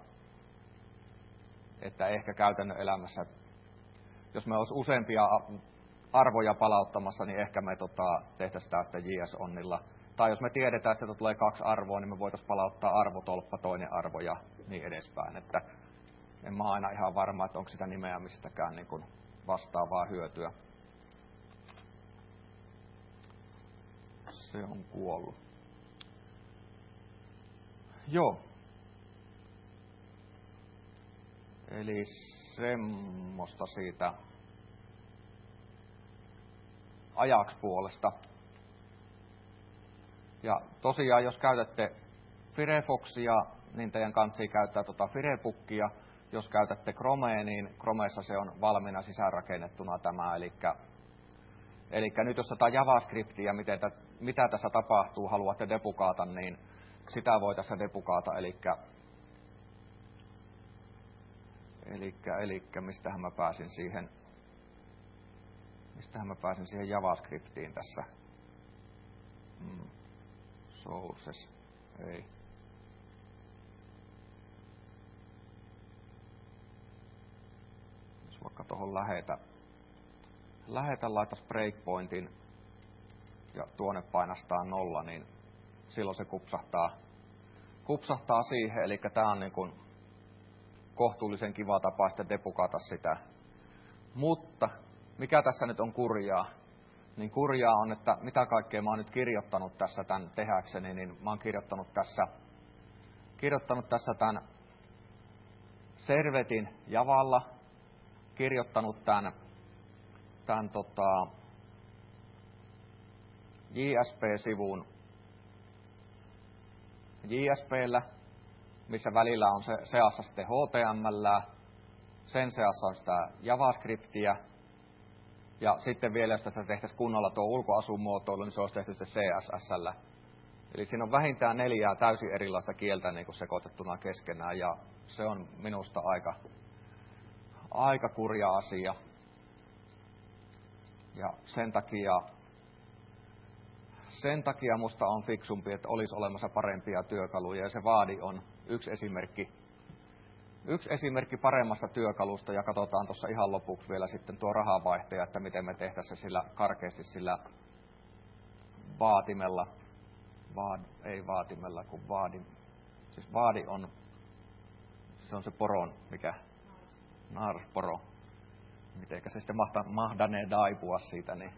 Että ehkä käytännön elämässä, jos me olisi useampia arvoja palauttamassa, niin ehkä me tota, tehtäisiin tästä J S-onnilla. Tai jos me tiedetään, että sieltä tulee kaksi arvoa, niin me voitaisiin palauttaa arvotolppa, toinen arvo ja niin edespäin. Että en mä aina ihan varma, että onko sitä nimeämisestäkään niin kuin vastaavaa hyötyä. Se on kuollut. Joo. Eli semmoista siitä ajakspuolesta. Ja tosiaan, jos käytätte Firefoxia, niin teidän kansi käyttää tuota Firebookia. Jos käytätte Chromea, niin Chromeessa se on valmiina sisäänrakennettuna tämä. Eli, eli nyt jos tätä JavaScriptia, miten, mitä tässä tapahtuu, haluatte debugaata, niin sitä voi tässä debugaata. Eli, eli, eli mistähän mä pääsin siihen, mistähän mä pääsin siihen JavaScriptiin tässä. Hmm. Sources, ei. Jos vaikka tuohon lähetä, lähetä laittaisi breakpointin ja tuonne painastaa nolla, niin silloin se kupsahtaa, kupsahtaa siihen. Eli tämä on niin kuin kohtuullisen kiva tapa sitten debugata sitä. Mutta mikä tässä nyt on kurjaa, niin kurjaa on, että mitä kaikkea mä oon nyt kirjoittanut tässä tämän tehäkseni, niin mä oon kirjoittanut tässä, kirjoittanut tässä tämän servetin Javalla, kirjoittanut tämän, tämän tota, J S P-sivun J S P:llä, missä välillä on se, seassa sitten H T M L, sen seassa on sitä JavaScriptia, ja sitten vielä, jos tästä tehtäisiin kunnolla tuo ulkoasumuotoilu, niin se olisi tehty sitten C S S L. Eli siinä on vähintään neljää täysin erilaista kieltä niin kuin sekoitettuna keskenään, ja se on minusta aika, aika kurja asia. Ja sen takia, sen takia musta on fiksumpi, että olisi olemassa parempia työkaluja, ja se Vaadi on yksi esimerkki, yksi esimerkki paremmasta työkalusta, ja katsotaan tuossa ihan lopuksi vielä sitten tuo rahanvaihtaja, että miten me tehtäisiin se sillä karkeasti sillä vaatimella, vaad, ei vaatimella, kun vaadi, siis vaadi on, se on se poron, mikä, naarsporo, mitenkä se sitten mahta, mahdanee daipua siitä, niin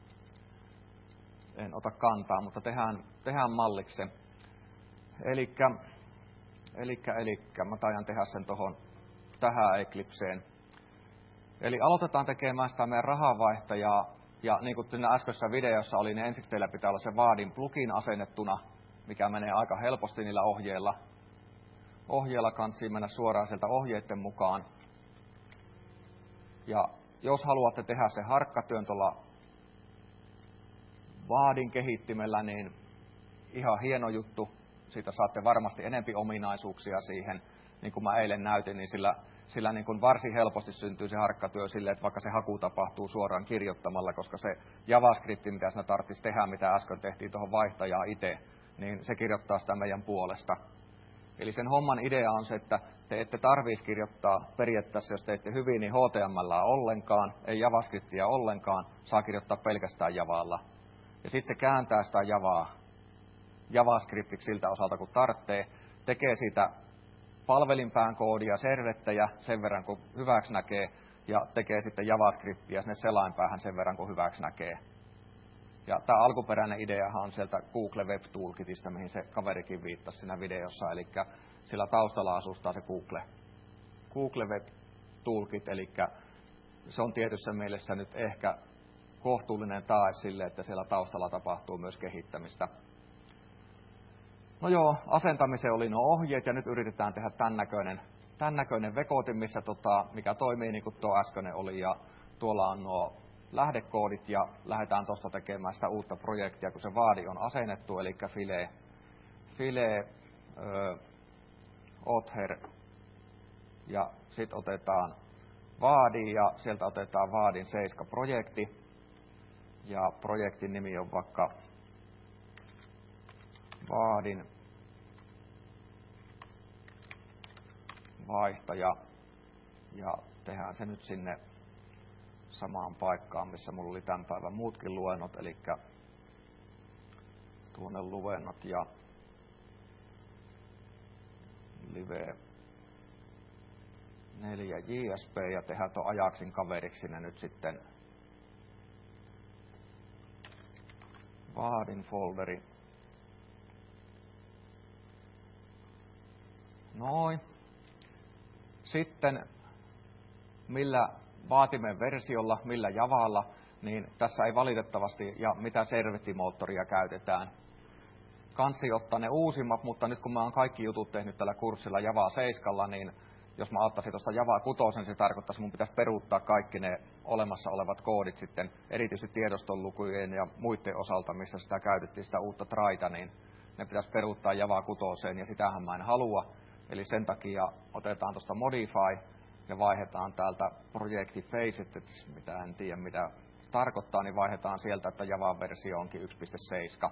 en ota kantaa, mutta tehdään, tehdään malliksi se. Elikkä, elikkä, elikkä, mä taidan tehdä sen tohon, tähän Eclipseen. Eli aloitetaan tekemään sitä meidän rahanvaihtajaa, ja niin kuin siinä äskeisessä videossa oli, niin ensiksi teillä pitää olla se Vaadin plugin asennettuna, mikä menee aika helposti niillä ohjeilla. Ohjeilla kanssa mennä suoraan sieltä ohjeiden mukaan. Ja jos haluatte tehdä se harkkatyön tuolla Vaadin kehittimellä, niin ihan hieno juttu. Siitä saatte varmasti enempi ominaisuuksia siihen. Niin kuin mä eilen näytin, niin sillä, sillä niin kuin varsin helposti syntyy se harkkatyö silleen, että vaikka se haku tapahtuu suoraan kirjoittamalla, koska se JavaScript, mitä sinä tarvitsisi tehdä, mitä äsken tehtiin tuohon vaihtajaan itse, niin se kirjoittaa sitä meidän puolesta. Eli sen homman idea on se, että te ette tarvitsisi kirjoittaa periaatteessa, jos teette hyvin, niin H T M L ollenkaan, ei JavaScriptia ollenkaan, saa kirjoittaa pelkästään Javalla. Ja sitten se kääntää sitä Javaa JavaScriptiksi siltä osalta, kun tarvitsee, tekee siitä palvelinpään koodia, servettejä sen verran, kun hyväksi näkee, ja tekee sitten JavaScriptia sinne selainpäähän sen verran, kun hyväksi näkee. Ja tämä alkuperäinen ideahan on sieltä Google Web Toolkitista, mihin se kaverikin viittasi siinä videossa, eli sillä taustalla asustaa se Google, Google Web Toolkit, eli se on tietyssä mielessä nyt ehkä kohtuullinen tae sille, että siellä taustalla tapahtuu myös kehittämistä. No joo, asentamiseen oli nuo ohjeet, ja nyt yritetään tehdä tämän näköinen, tämän näköinen vekotin, missä tota, mikä toimii niin kuin tuo äskeinen oli, ja tuolla on nuo lähdekoodit, ja lähdetään tuosta tekemään sitä uutta projektia, kun se Vaadi on asennettu, eli file, file ö, other, ja sitten otetaan Vaadi, ja sieltä otetaan Vaadin seiska-projekti, ja projektin nimi on vaikka Vaadin vaihtaja, ja tehdään se nyt sinne samaan paikkaan, missä mulla oli tämän päivän muutkin luennot, eli tuonne luennot ja live neljä J S P, ja tehdään tuon Ajaxin kaveriksi sinne nyt sitten Vaadin folderi. Noin. Sitten millä vaatimen versiolla, millä Javalla, niin tässä ei valitettavasti, ja mitä servettimoottoria käytetään. Kansi ottaa ne uusimmat, mutta nyt kun mä oon kaikki jutut tehnyt tällä kurssilla Java seitsemän, niin jos mä ottaisin tuosta Java kuusi, niin se tarkoittaisi, että mun pitäisi peruuttaa kaikki ne olemassa olevat koodit sitten, erityisesti tiedostonlukujen ja muiden osalta, missä sitä käytettiin sitä uutta traita, niin ne pitäisi peruuttaa Java kuusi, ja sitähän mä en halua. Eli sen takia otetaan tuosta Modify ja vaihdetaan täältä projekti Facets, mitä en tiedä mitä tarkoittaa, niin vaihdetaan sieltä, että Java-versio onkin yksi piste seitsemän.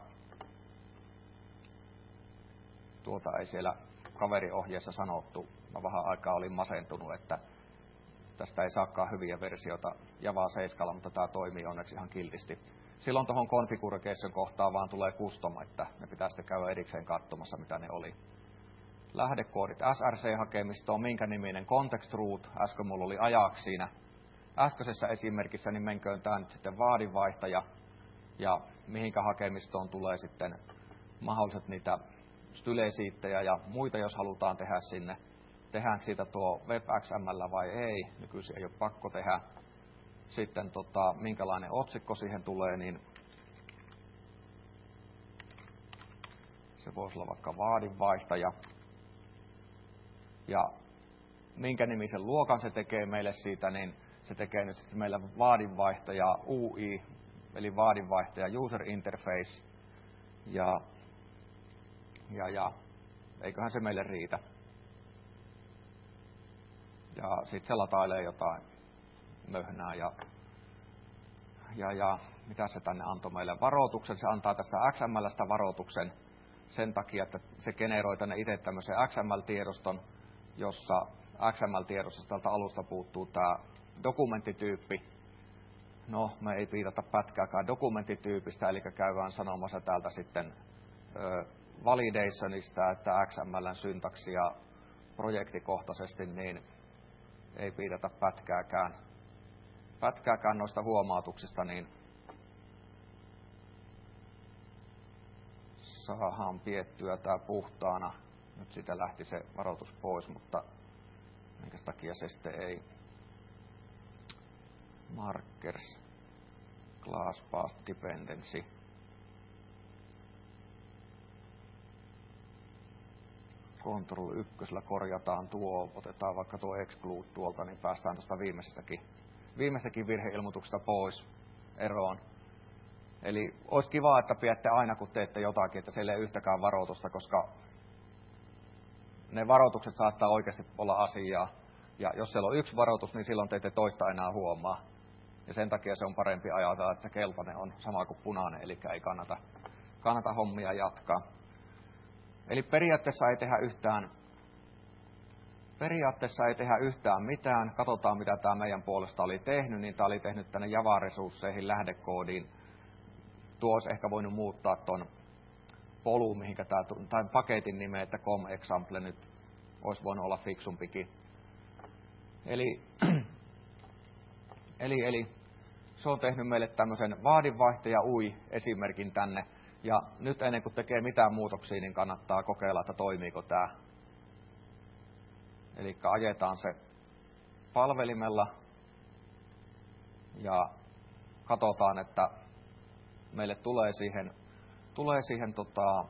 Tuota ei siellä kaveriohjeessa sanottu. Mä vähän aikaa olin masentunut, että tästä ei saakaan hyviä versioita Java seitsemän, mutta tämä toimii onneksi ihan kiltisti. Silloin tuohon configuration kohtaan vaan tulee custom, että ne pitää sitten käydä erikseen katsomassa, mitä ne oli. Lähdekoodit S R C-hakemistoon, minkä niminen context root, äsken mulla oli Ajax siinä. Äskeisessä esimerkissä, niin menköön tämä nyt sitten vaadinvaihtaja, ja mihinkä hakemistoon tulee sitten mahdolliset niitä stylesiittejä ja muita, jos halutaan tehdä sinne. Tehdäänkö siitä tuo WebXML vai ei, nykyisin ei ole pakko tehdä. Sitten tota, minkälainen otsikko siihen tulee, niin se voisi olla vaikka vaadinvaihtaja. Ja minkä nimisen luokan se tekee meille siitä, niin se tekee nyt sitten meillä vaadinvaihtaja U I, eli vaadinvaihtaja User Interface. Ja, ja, ja eiköhän se meille riitä. Ja sitten se latailee jotain möhnää ja, ja, ja mitä se tänne antoi meille? Varoituksen. Se antaa tästä X M L:stä varoituksen sen takia, että se generoi tänne itse tämmöisen X M L-tiedoston, jossa X M L-tiedostosta tältä alusta puuttuu tämä dokumenttityyppi. No, me ei piitata pätkääkään dokumenttityypistä, eli käydään sanomassa täältä sitten ö, validationista, että X M L:n syntaksia projektikohtaisesti, niin ei piitata pätkääkään, pätkääkään noista huomautuksista, niin saadaan piettyä tämä puhtaana. Nyt siitä lähti se varoitus pois, mutta minkä takia se sitten ei. Markers, class path dependency. Control ykkösellä korjataan tuo, otetaan vaikka tuo exclude tuolta, niin päästään tuosta viimeisestäkin, viimeisestäkin virheilmoituksesta pois eroon. Eli olisi kiva, että pidätte aina kun teette jotakin, että siellä ei yhtäkään varoitusta, koska ne varoitukset saattaa oikeasti olla asiaa. Ja jos siellä on yksi varoitus, niin silloin te ette toista enää huomaa. Ja sen takia se on parempi ajatella, että se keltainen on sama kuin punainen, eli ei kannata, kannata hommia jatkaa. Eli periaatteessa ei tehdä yhtään, periaatteessa ei tehdä yhtään mitään. Katsotaan, mitä tämä meidän puolesta oli tehnyt, niin tämä oli tehnyt tänne Java-resursseihin lähdekoodiin. Tuo olisi ehkä voinut muuttaa tuon polun, mihinkä tämä, tai paketin nimeä, että com example nyt olisi voinut olla fiksumpikin. Eli, eli, eli se on tehnyt meille tämmöisen vaadinvaihtaja U I-esimerkin tänne. Ja nyt ennen kuin tekee mitään muutoksia, niin kannattaa kokeilla, että toimiiko tämä. Eli ajetaan se palvelimella ja katsotaan, että meille tulee siihen, tulee siihen tota,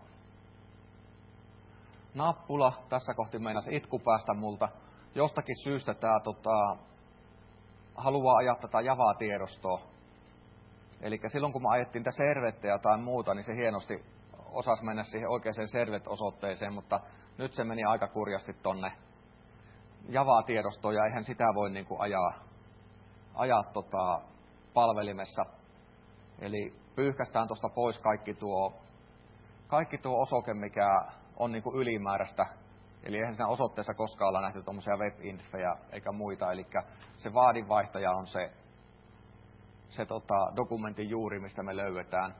nappula. Tässä kohti meinasi itku päästä multa. Jostakin syystä tämä tota, haluaa ajaa tätä Java-tiedostoa. Eli silloin kun me ajettiin tätä servettejä tai muuta, niin se hienosti osasi mennä siihen oikeaan servet-osoitteeseen, mutta nyt se meni aika kurjasti tonne Java-tiedostoon ja eihän sitä voi niin kuin ajaa, ajaa tota palvelimessa. Eli pyyhkästään tuosta pois kaikki tuo, kaikki tuo osoite, mikä on niin kuin ylimääräistä. Eli eihän siinä osoitteessa koskaan olla nähty tuommoisia web-infejä eikä muita. Eli se vaadinvaihtaja on se, se tota, dokumentin juuri, mistä me löydetään.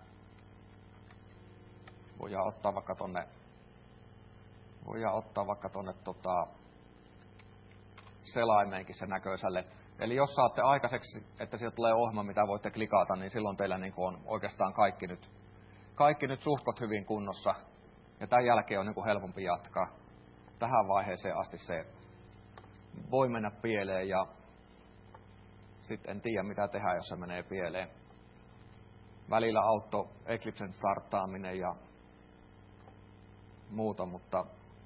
Voidaan ottaa vaikka tonne, voidaan ottaa vaikka tonne tota, selaimeenkin sen näköiselle. Eli jos saatte aikaiseksi, että sieltä tulee ohjelma, mitä voitte klikata, niin silloin teillä niin kuin on oikeastaan kaikki nyt, kaikki nyt suhkot hyvin kunnossa. Ja tämän jälkeen on niin kuin helpompi jatkaa. Tähän vaiheeseen asti se voi mennä pieleen ja sitten en tiedä mitä tehdään, jos se menee pieleen. Välillä auttoi Eclipsen starttaaminen ja muuta, mutta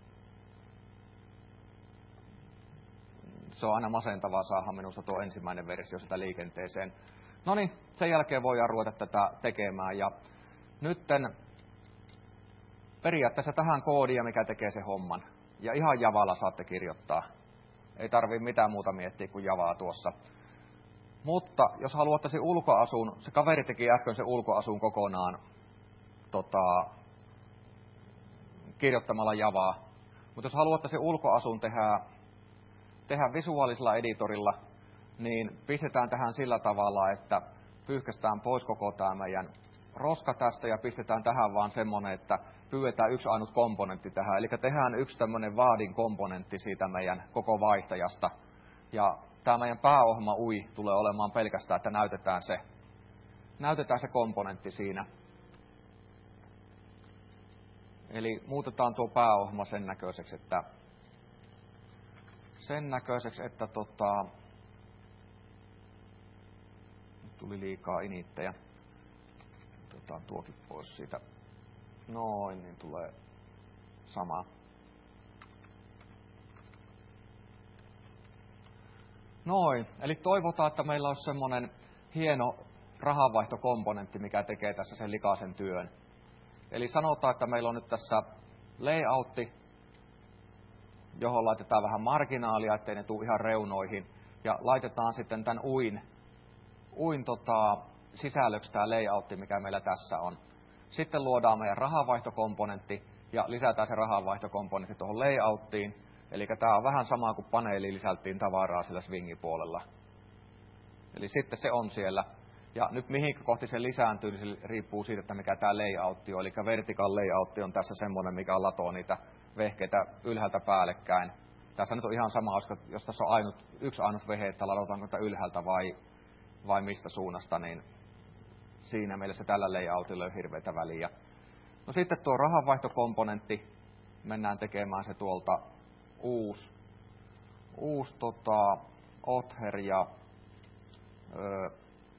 se on aina masentavaa saada minusta tuo ensimmäinen versio sitä liikenteeseen. No niin, sen jälkeen voidaan ruveta tätä tekemään. Ja nytten periaatteessa tähän koodia, mikä tekee se homman. Ja ihan Javalla saatte kirjoittaa. Ei tarvitse mitään muuta miettiä kuin Javaa tuossa. Mutta jos haluatte sen ulkoasun, se kaveri teki äsken sen ulkoasun kokonaan tota, kirjoittamalla Javaa. Mutta jos haluatte sen ulkoasun tehdä, tehdä visuaalisella editorilla, niin pistetään tähän sillä tavalla, että pyyhkästään pois koko tämä meidän roska tästä ja pistetään tähän vaan semmoinen, että pyydetään yksi ainut komponentti tähän. Eli tehdään yksi tämmöinen vaadin komponentti siitä meidän koko vaihtajasta. Ja tämä meidän pääohjelma U I tulee olemaan pelkästään, että näytetään se. näytetään se komponentti siinä. Eli muutetaan tuo pääohjelma sen näköiseksi, että sen näköiseksi, että tota, tuli liikaa inittejä. Otetaan tuokin pois siitä. Noin, niin tulee sama. Noin, eli toivotaan, että meillä olisi semmoinen hieno rahanvaihtokomponentti, mikä tekee tässä sen likaisen työn. Eli sanotaan, että meillä on nyt tässä layoutti, johon laitetaan vähän marginaalia, ettei ne tule ihan reunoihin. Ja laitetaan sitten tämän uin, uin tota, sisällöksi tämä layoutti, mikä meillä tässä on. Sitten luodaan meidän rahanvaihtokomponentti ja lisätään se rahanvaihtokomponentti tuohon layouttiin. Eli tämä on vähän sama kuin paneeliin lisättiin tavaraa sillä swingipuolella. Eli sitten se on siellä. Ja nyt mihin kohti se lisääntyy, niin se riippuu siitä, että mikä tämä layoutti on. Eli vertical layoutti on tässä semmoinen, mikä latoo niitä vehkeitä ylhäältä päällekkäin. Tässä nyt on ihan sama, jos tässä on ainut, yksi ainut vehe, että ladotaanko tätä ylhäältä vai, vai mistä suunnasta, niin siinä mielessä tällä layoutilla on hirveätä väliä. No sitten tuo rahanvaihtokomponentti, mennään tekemään se tuolta uusi, uusi tota, Other ja ö,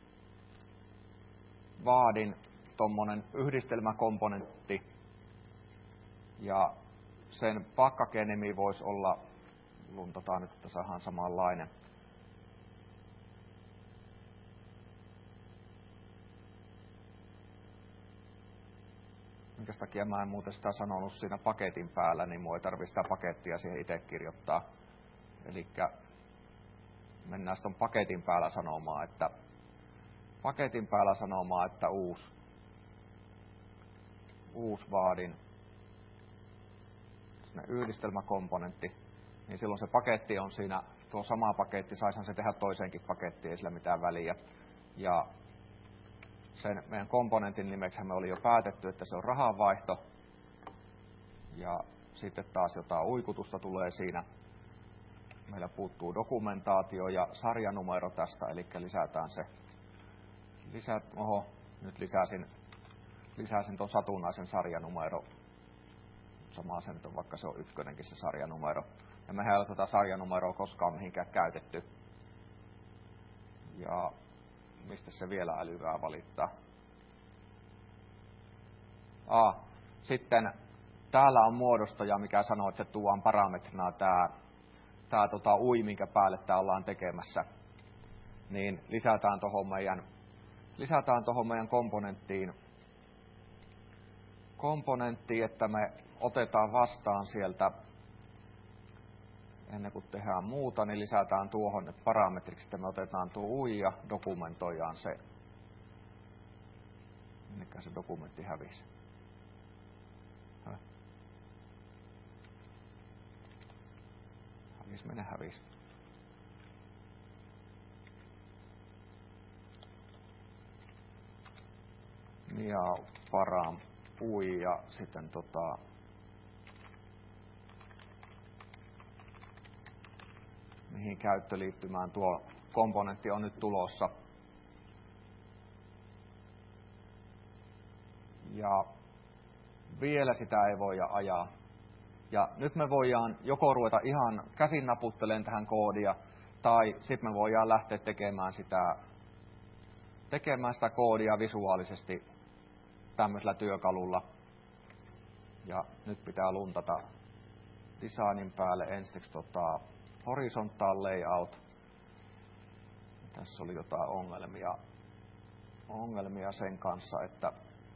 vaadin tommonen yhdistelmäkomponentti ja sen pakkake-nimi voisi olla, luntataan nyt, että saadaan samanlainen. Minkäs takia mä en muuten sitä sanonut siinä paketin päällä, niin mua ei tarvitse sitä pakettia siihen itse kirjoittaa. Elikkä mennään sitten paketin päällä sanomaan, että paketin päällä sanomaan, että uusi, uusi vaadin yhdistelmäkomponentti, niin silloin se paketti on siinä, tuo sama paketti, saisihan se tehdä toiseenkin pakettiin, ei sillä mitään väliä. Ja sen meidän komponentin nimeksi me oli jo päätetty, että se on rahanvaihto. Ja sitten taas jotain uikutusta tulee siinä. Meillä puuttuu dokumentaatio ja sarjanumero tästä, eli lisätään se. Lisät, oho, nyt lisäsin, lisäsin tuon satunnaisen sarjanumero. Sama se nyt on, vaikka se on ykkönenkin se sarjanumero. Ja mehän ei ole tätä sarjanumeroa koskaan mihinkään käytetty. Ja mistä se vielä älyvää valittaa? Ah, sitten täällä on muodostoja, mikä sanoo, että se tuodaan parametrina tämä, tämä tota, ui, minkä päälle tämä ollaan tekemässä. Niin lisätään tuohon meidän, lisätään tuohon meidän komponenttiin, komponenttiin, että me otetaan vastaan sieltä, ennen kuin tehdään muuta, niin lisätään tuohon parametriksi, että me otetaan tuo ui ja dokumentoidaan se. Minnekä se dokumentti hävisi? Häh? Hävis mene hävis. Ja param ui ja sitten tota mihin käyttöliittymään tuo komponentti on nyt tulossa. Ja vielä sitä ei voida ajaa. Ja nyt me voidaan joko ruveta ihan käsin naputtelemaan tähän koodia, tai sitten me voidaan lähteä tekemään sitä, tekemään sitä koodia visuaalisesti tämmöisellä työkalulla. Ja nyt pitää luntata designin päälle ensiksi tota horizontal layout. Tässä oli jotain ongelmia, ongelmia sen kanssa, että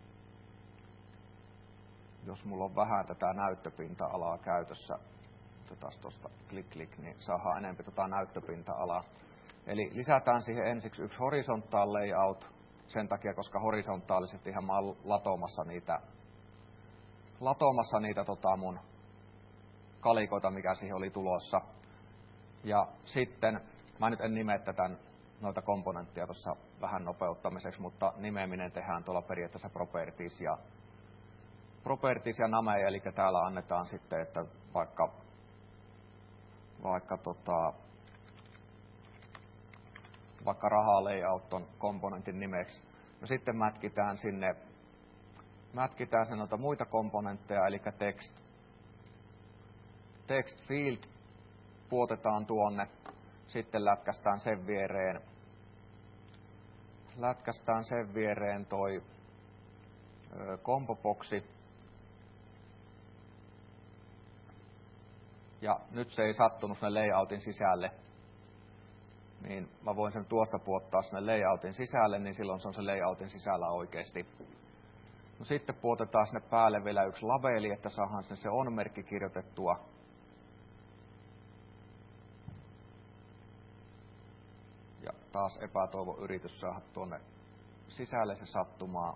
jos mulla on vähän tätä näyttöpinta-alaa käytössä, otetaan tuosta klik klik, niin saadaan enemmän tota näyttöpinta-alaa. Eli lisätään siihen ensiksi yksi horizontal layout, sen takia, koska horisontaalisesti ihan mä oon latomassa niitä, latomassa niitä tota mun kalikoita, mikä siihen oli tulossa. Ja sitten, mä nyt en nimeä tätä noita komponentteja tuossa vähän nopeuttamiseksi, mutta nimeäminen tehdään tuolla periaatteessa properties ja, properties ja name, eli täällä annetaan sitten, että vaikka, vaikka, tota, vaikka raha layout on komponentin nimeksi, No sitten mätkitään sinne, mätkitään sinne noita muita komponentteja, eli text, text field puotetaan tuonne, sitten lätkästään sen viereen, lätkästään sen viereen toi ö, kompoboksi. Ja nyt se ei sattunut sinne layoutin sisälle, niin mä voin sen tuosta puottaa sinne layoutin sisälle, niin silloin se on se layoutin sisällä oikeasti. No sitten puotetaan sinne päälle vielä yksi labeli, että saadaan sen se on-merkki kirjoitettua. Ja taas epätoivon yritys saada tuonne sisälle se sattumaan.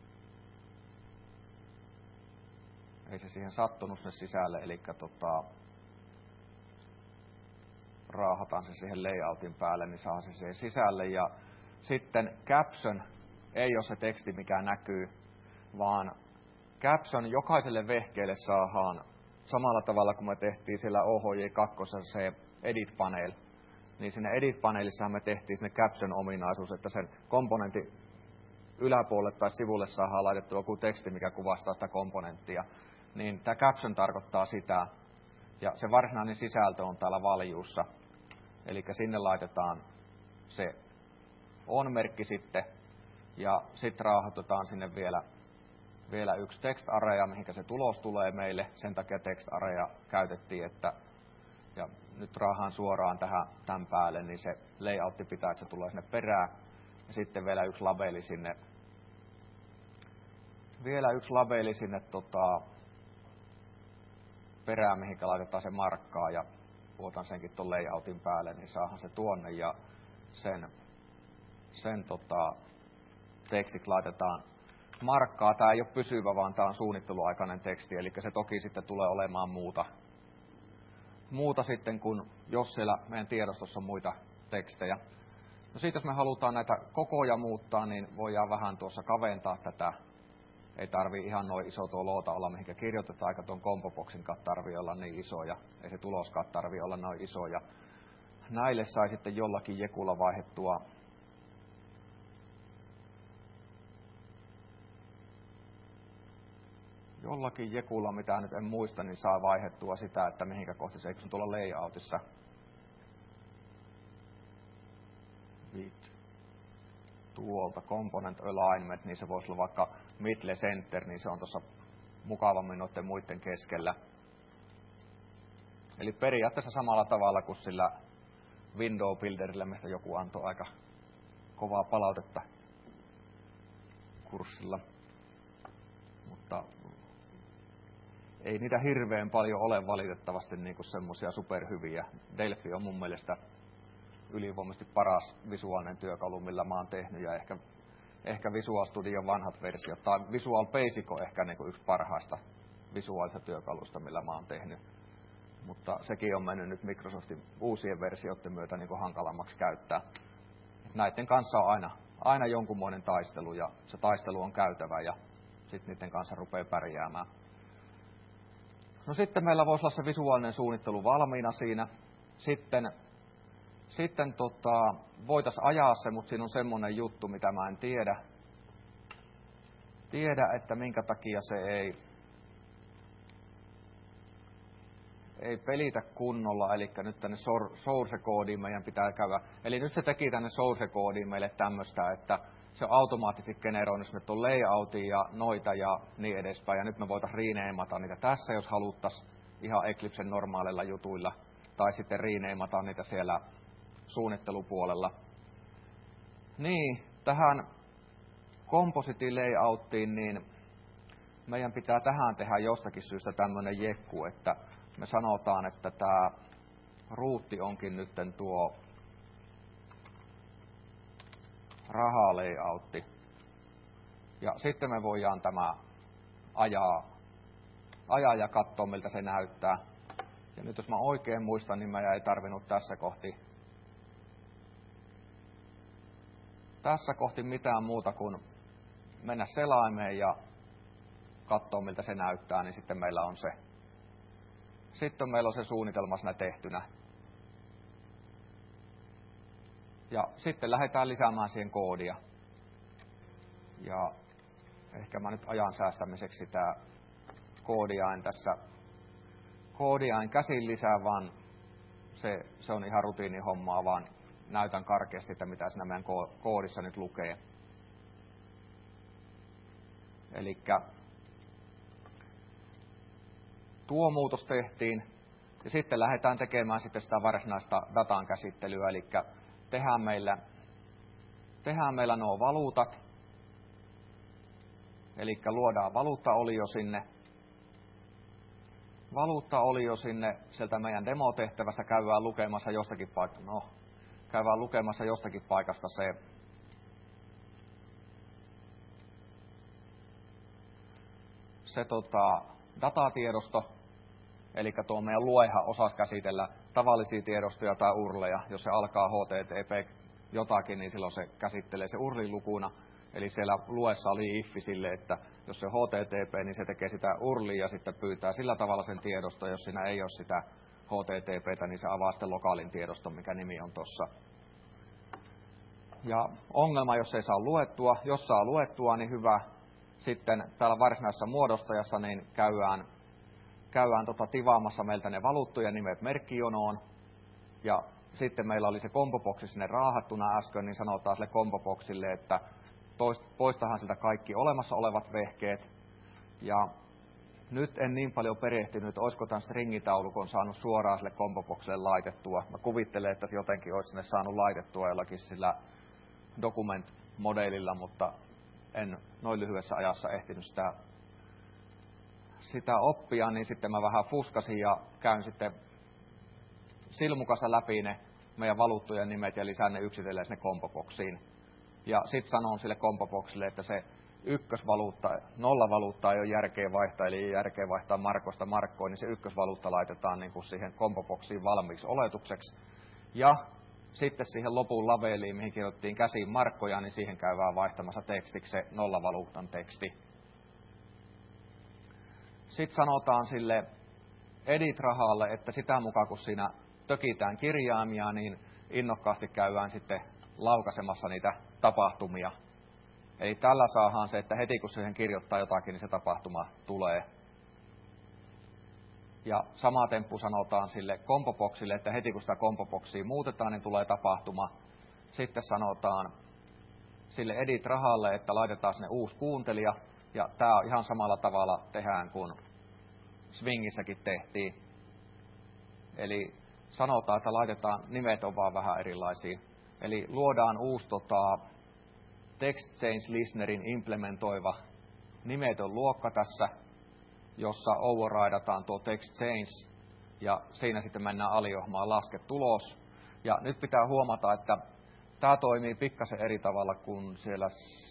Ei se siihen sattunut sinne sisälle, eli tota, raahataan se siihen layoutin päälle, niin saa se siihen sisälle. Ja sitten caption ei ole se teksti, mikä näkyy, vaan caption jokaiselle vehkeelle saadaan samalla tavalla kuin me tehtiin siellä O H J kaksi se edit panel. Niin sinne edit paneelissa me tehtiin sinne caption ominaisuus, että sen komponentin yläpuolelle tai sivulle saadaan laitettua joku teksti, mikä kuvastaa sitä komponenttia. Niin tämä caption tarkoittaa sitä, ja se varsinainen sisältö on täällä valjuussa. Eli sinne laitetaan se on-merkki sitten, ja sitten raahoitetaan sinne vielä, vielä yksi text area, mihinkä se tulos tulee meille. Sen takia text area käytettiin, että ja nyt raahaan suoraan tähän tämän päälle, niin se layoutti pitää, että se tulee sinne perään. Ja sitten vielä yksi labeli sinne, vielä yksi labeli sinne tota, perään, mihinkä laitetaan se markkaa, ja puotan senkin tuon layoutin päälle, niin saahan se tuonne, ja sen, sen tota, tekstit laitetaan markkaa. Tämä ei ole pysyvä, vaan tämä on suunnitteluaikainen teksti, eli se toki sitten tulee olemaan muuta, muuta sitten, kun jos siellä meidän tiedostossa on muita tekstejä. No siitä, jos me halutaan näitä kokoja muuttaa, niin voidaan vähän tuossa kaventaa tätä. Ei tarvii ihan noin iso tuo loota olla, mihinkä kirjoitetaan, eikä tuon kompoboxinkaan tarvii olla niin iso, ja ei se tuloskaan tarvii olla noin iso. Ja näille sai sitten jollakin jekulla vaihdettua jollakin jekulla, mitä nyt en muista, niin saa vaihdettua sitä, että mihinkä kohti se, eikö se tuolla layoutissa. Tuolta component alignment, niin se voisi olla vaikka middle center, niin se on tuossa mukavammin noiden muiden keskellä. Eli periaatteessa samalla tavalla kuin sillä window builderillä, mistä joku antoi aika kovaa palautetta kurssilla. Mutta ei niitä hirveän paljon ole valitettavasti niin kuin semmoisia superhyviä. Delphi on mun mielestä ylivoimaisesti paras visuaalinen työkalu, millä mä oon tehnyt, ja ehkä, ehkä Visual Studion vanhat versiot, tai Visual Basic on ehkä niin kuin yksi parhaista visuaalista työkalusta, millä mä oon tehnyt. Mutta sekin on mennyt nyt Microsoftin uusien versioiden myötä niin kuin hankalammaksi käyttää. Näiden kanssa on aina, aina jonkunmoinen taistelu, ja se taistelu on käytävä, ja sitten niiden kanssa rupeaa pärjäämään. No sitten meillä voisi olla se visuaalinen suunnittelu valmiina siinä. Sitten Sitten tota, voitaisiin ajaa se, mutta siinä on semmoinen juttu, mitä mä en tiedä. Tiedä, että minkä takia se ei, ei pelitä kunnolla. Eli nyt tänne source-koodiin meidän pitää käydä. Eli nyt se teki tänne source-koodiin meille tämmöistä, että se on automaattisesti generoinut sinne tuon layoutin ja noita ja niin edespäin. Ja nyt me voitaisiin riineimata niitä tässä, jos haluttaisiin ihan Eclipsen normaaleilla jutuilla. Tai sitten riineimata niitä siellä suunnittelupuolella. Niin, tähän composite layouttiin, niin meidän pitää tähän tehdä jostakin syystä tämmöinen jekku, että me sanotaan, että tämä ruutti onkin nytten tuo rahalayoutti. Ja sitten me voidaan tämä ajaa, ajaa ja katsoa, miltä se näyttää. Ja nyt jos mä oikein muistan, niin mä ei tarvinnut tässä kohti, tässä kohti mitään muuta kuin mennä selaimeen ja katsoa, miltä se näyttää, niin sitten meillä on se. Sitten meillä on se suunnitelma siinä tehtynä. Ja sitten lähdetään lisäämään siihen koodia. Ja ehkä mä nyt ajan säästämiseksi sitä koodia en tässä koodia en käsin lisää, vaan se, se on ihan rutiinihommaa, vaan näytän karkeasti, että mitä siinä meidän koodissa nyt lukee. Elikkä tuo muutos tehtiin, ja sitten lähdetään tekemään sitten sitä varsinaista datan käsittelyä, eli tehdään meillä, tehdään meillä nuo valuutat, eli luodaan valuuttaolio sinne, valuuttaolio sinne, sieltä meidän demotehtävästä käydään lukemassa jostakin paikasta, no, käydään lukemassa jostakin paikasta se, se tota, datatiedosto, eli tuo meidän luehan osasi käsitellä tavallisia tiedostoja tai urleja. Jos se alkaa H T T P jotakin, niin silloin se käsittelee se urlin lukuna. Eli siellä luessa oli iffi sille, että jos se H T T P, niin se tekee sitä urlia ja sitten pyytää sillä tavalla sen tiedoston. Jos siinä ei ole sitä H T T P:tä, niin se avaa sitten lokaalin tiedoston, mikä nimi on tuossa. Ja ongelma, jos ei saa luettua. Jos saa luettua, niin hyvä. Sitten täällä varsinaisessa muodostajassa niin käydään, käydään tota tivaamassa meiltä ne valuuttujen nimet merkkijonoon. Ja sitten meillä oli se kompoboksi sinne raahattuna äsken, niin sanotaan sille kompoboksille, että poistahan siltä kaikki olemassa olevat vehkeet. Ja nyt en niin paljon perehtynyt, olisiko tämän stringitaulukon saanut suoraan sille kompobokselle laitettua. Mä kuvittelen, että se jotenkin olisi sinne saanut laitettua jollakin sillä document-modelilla, mutta en noin lyhyessä ajassa ehtinyt sitä, sitä oppia, niin sitten mä vähän fuskasin ja käyn sitten silmukassa läpi ne meidän valuuttojen nimet ja lisään ne yksitellen sinne kompoboksiin. Ja sitten sanon sille kompoboksille, että se ykkösvaluutta, nollavaluutta ei ole järkeä vaihtaa, eli ei järkeä vaihtaa markoista markkoon, niin se ykkösvaluutta laitetaan niin kuin siihen kompoboksiin valmiiksi oletukseksi. Ja sitten siihen lopun laveliin, mihin kirjoittiin käsiin markkoja, niin siihen käydään vaihtamassa tekstiksi se nollavaluutan teksti. Sitten sanotaan sille edit-rahalle, että sitä mukaan kun siinä tökitään kirjaimia, niin innokkaasti käydään sitten laukaisemassa niitä tapahtumia. Eli tällä saadaan se, että heti kun siihen kirjoittaa jotakin, niin se tapahtuma tulee. Ja sama temppu sanotaan sille kompoboksille, että heti kun sitä kompoboksia muutetaan, niin tulee tapahtuma. Sitten sanotaan sille edit-rahalle, että laitetaan sinne uusi kuuntelija. Ja tämä on ihan samalla tavalla tehdään kuin Swingissäkin tehtiin. Eli sanotaan, että laitetaan, nimet on vaan vähän erilaisia. Eli luodaan uusi tota, text change listenerin implementoiva nimetön luokka tässä, jossa overridataan tuo text change, ja siinä sitten mennään aliohmaan laske tulos. Ja nyt pitää huomata, että tämä toimii pikkasen eri tavalla kuin siellä,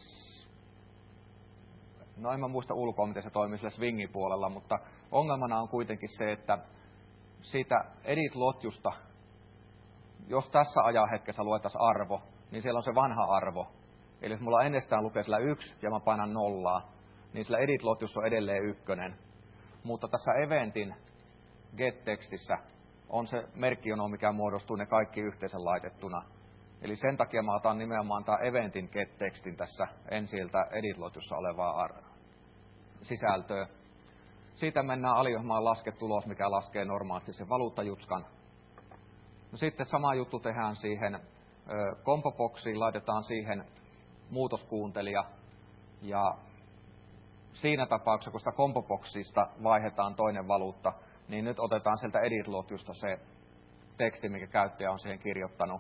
no en mä muista ulkoa, miten se toimii siellä Swingin puolella, mutta ongelmana on kuitenkin se, että siitä edit-lotjusta, jos tässä ajanhetkessä luettaisiin arvo, niin siellä on se vanha arvo. Eli jos mulla ennestään lukee sillä yksi ja mä painan nollaa, niin sillä edit-lotjussa on edelleen ykkönen. Mutta tässä eventin get-tekstissä on se merkkijono, mikä muodostuu ne kaikki yhteensä laitettuna. Eli sen takia mä otan nimenomaan tämän eventin get-tekstin tässä ensiltä edit-lotjussa olevaa sisältöä. Siitä mennään aliohmaan lasketulos, mikä laskee normaalisti sen valuuttajutskan. No sitten sama juttu tehdään siihen kompoboksiin, laitetaan siihen muutoskuuntelija. Ja siinä tapauksessa, kun sitä kompoboksista vaihdetaan toinen valuutta, niin nyt otetaan sieltä edit-lotjusta se teksti, mikä käyttäjä on siihen kirjoittanut.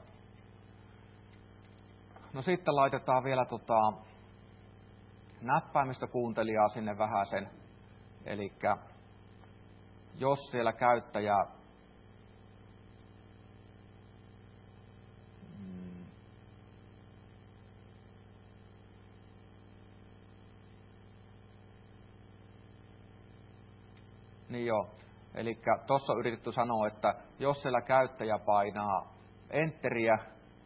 No sitten laitetaan vielä tota, näppäimistökuuntelijaa sinne vähäsen. Eli jos siellä käyttäjä mm, niin joo, eli tuossa on yritetty sanoa, että jos siellä käyttäjä painaa enteriä,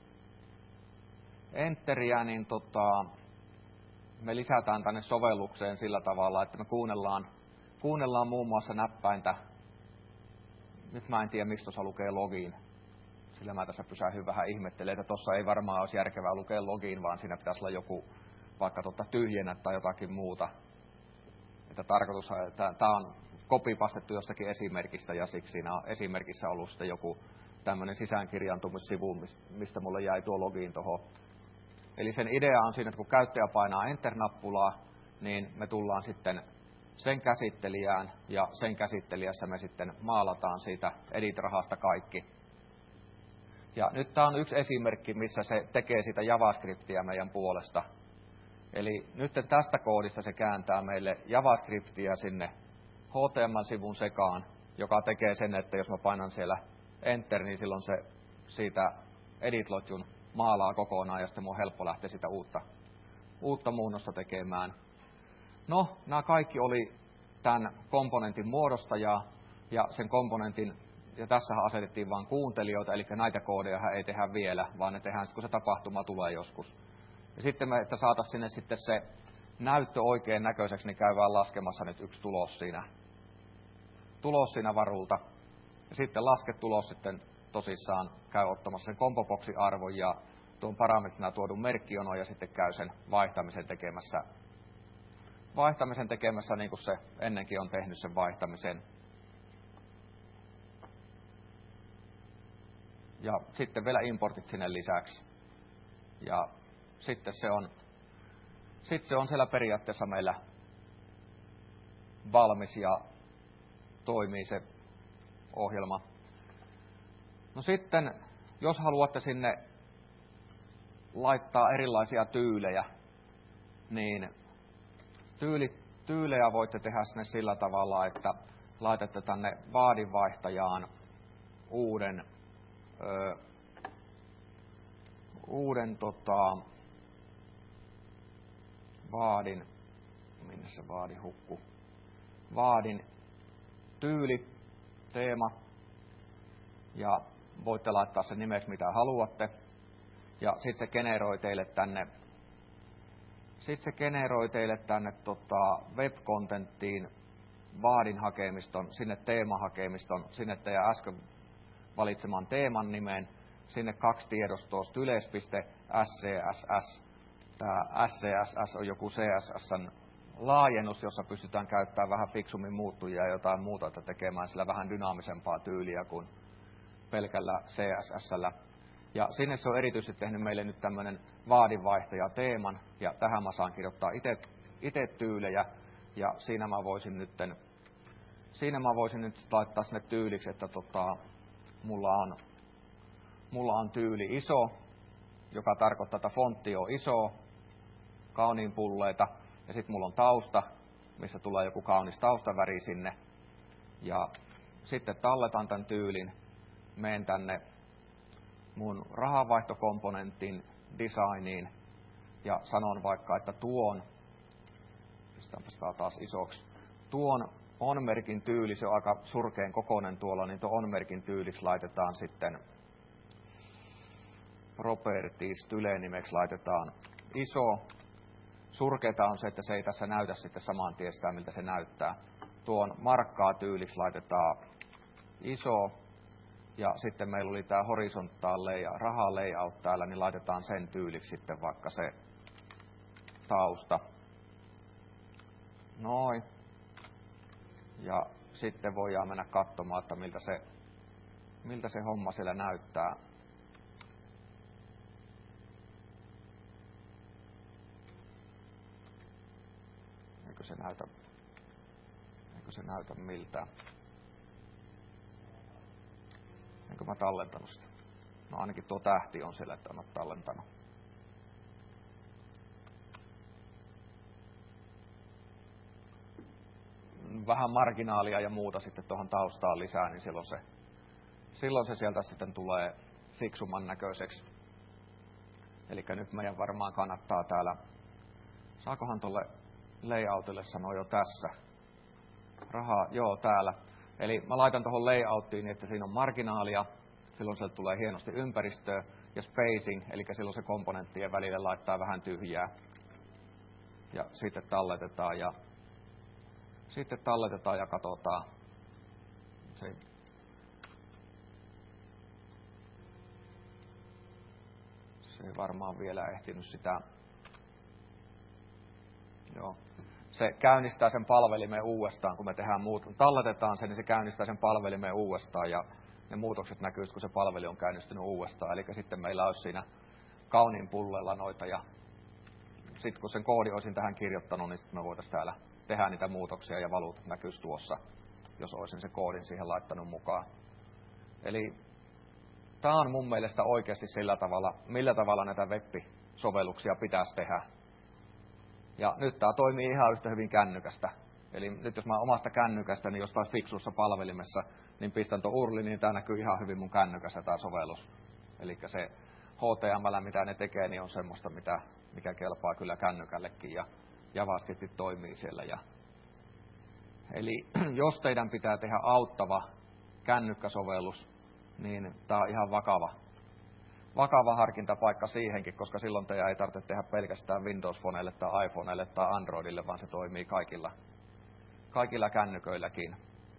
enteriä niin tota, me lisätään tänne sovellukseen sillä tavalla, että me kuunnellaan, kuunnellaan muun muassa näppäintä. Nyt mä en tiedä, miksi tuossa lukee login. Sillä mä tässä pysähdyn vähän ihmettelemään, että tuossa ei varmaan olisi järkevää lukea login, vaan siinä pitäisi olla joku vaikka tota tyhjennä tai jotakin muuta. Että tarkoitus, että tämä on kopipastettu jostakin esimerkistä ja siksi siinä on esimerkissä ollut sitten joku tämmöinen sisäänkirjaantumissivu, mistä mulle jäi tuo login tuohon. Eli sen idea on siinä, että kun käyttäjä painaa Enter-nappulaa, niin me tullaan sitten sen käsittelijään ja sen käsittelijässä me sitten maalataan siitä edit-rahasta kaikki. Ja nyt tämä on yksi esimerkki, missä se tekee sitä JavaScriptia meidän puolesta. Eli nyt tästä koodista se kääntää meille JavaScriptia sinne H T M L-sivun sekaan, joka tekee sen, että jos mä painan siellä Enter, niin silloin se siitä edit-lotjun maalaa kokonaan ja sitten mun on helppo lähteä sitä uutta, uutta muunnosta tekemään. No, nämä kaikki oli tämän komponentin muodostajaa ja sen komponentin, ja tässähän asetettiin vain kuuntelijoita, eli näitä koodeja ei tehdä vielä, vaan ne tehdään sitten, kun se tapahtuma tulee joskus. Ja sitten me, että saataisiin sinne sitten se näyttö oikein näköiseksi, niin käydään laskemassa nyt yksi tulos siinä, tulos siinä varulta. Ja sitten lasketulos sitten tosissaan käy ottamassa sen kompoboxin arvon ja tuon parametrina tuodun merkkionon ja sitten käy sen vaihtamisen tekemässä, vaihtamisen tekemässä niin kuin se ennenkin on tehnyt sen vaihtamisen. Ja sitten vielä importit sinne lisäksi. Ja sitten se on, sitten se on siellä periaatteessa meillä valmis ja toimii se ohjelma. No sitten, jos haluatte sinne laittaa erilaisia tyylejä, niin tyyli, tyylejä voitte tehdä sinne sillä tavalla, että laitatte tänne vaadinvaihtajaan uuden, ö, uuden tota, vaadin, minne se vaadi hukku, vaadin tyyli, teema, ja voitte laittaa sen nimeksi mitä haluatte, ja sitten se generoi teille tänne, sitten se generoi teille tänne tota, web-contenttiin vaadin hakemiston, sinne teemahakemiston, sinne teidän äsken valitseman teeman nimeen, sinne kaksi tiedostoa, yleis.scss. Tämä S C S S on joku C S S:n laajennus, jossa pystytään käyttämään vähän fiksummin muuttujia ja jotain muuta, että tekemään sillä vähän dynaamisempaa tyyliä kuin pelkällä C S S:llä. Ja sinne se on erityisesti tehnyt meille nyt tämmöinen vaadinvaihtaja teeman, ja tähän mä saan kirjoittaa itse tyylejä, ja siinä mä voisin nytten, siinä mä voisin nyt laittaa sinne tyyliksi, että tota, mulla on, mulla on tyyli iso, joka tarkoittaa, että fontti on iso, kauniin pulleita, ja sitten mulla on tausta, missä tulee joku kaunis taustaväri sinne, ja sitten talletan tämän tyylin, menen tänne mun rahanvaihtokomponentin designiin, ja sanon vaikka, että tuon, pistäänpäs tää taas isoksi, tuon on-merkin tyyli, se on aika surkeen kokoinen tuolla, niin tuon on-merkin tyyliksi laitetaan sitten properties, tylenimeksi laitetaan iso. Surkeeta on se, että se ei tässä näytä sitten saman tien sitä, miltä se näyttää. Tuon markkaa tyyliksi laitetaan iso. Ja sitten meillä oli tämä horisontaali ja raha layout täällä, niin laitetaan sen tyyliksi sitten vaikka se tausta. Noin. Ja sitten voidaan mennä katsomaan, että miltä se, miltä se homma siellä näyttää. Eikö se näytä, eikö se näytä miltään? Enkö mä tallentanut sitä? No ainakin tuo tähti on siellä, että en ole tallentanut. Vähän marginaalia ja muuta sitten tuohon taustaan lisää, niin silloin se, silloin se sieltä sitten tulee fiksumman näköiseksi. Eli nyt meidän varmaan kannattaa täällä, saakohan tuolle layoutille sanoa jo tässä. Rahaa, joo täällä. Eli mä laitan tuohon layouttiin, niin että siinä on marginaalia, silloin sieltä tulee hienosti ympäristöä, ja spacing, eli silloin se komponenttien välille laittaa vähän tyhjää. Ja sitten talletetaan ja sitten talletetaan ja katsotaan. Se, se ei varmaan vielä ehtinyt sitä se käynnistää sen palvelimen uudestaan, kun me tehdään muut, talletetaan sen, niin se käynnistää sen palvelimen uudestaan ja ne muutokset näkyy, kun se palveli on käynnistynyt uudestaan. Eli sitten meillä olisi siinä kauniin pullella noita ja sitten kun sen koodi olisin tähän kirjoittanut, niin sitten me voitaisiin täällä tehdä niitä muutoksia ja valuutat näkyisi tuossa, jos olisin se koodin siihen laittanut mukaan. Eli tämä on mun mielestä oikeasti sillä tavalla, millä tavalla näitä web-sovelluksia pitäisi tehdä. Ja nyt tämä toimii ihan yhtä hyvin kännykästä. Eli nyt jos mä omasta kännykästä, niin jostain fiksussa palvelimessa, niin pistän tuon urlin, niin tämä näkyy ihan hyvin mun kännykässä tämä sovellus. Eli se H T M L, mitä ne tekee, niin on semmoista, mitä, mikä kelpaa kyllä kännykällekin ja JavaScript toimii siellä. Ja eli jos teidän pitää tehdä auttava kännykkäsovellus, niin tämä on ihan vakava, vakava harkintapaikka siihenkin, koska silloin teidän ei tarvitse tehdä pelkästään Windows-foneille tai iPhoneille tai Androidille, vaan se toimii kaikilla, kaikilla kännyköilläkin.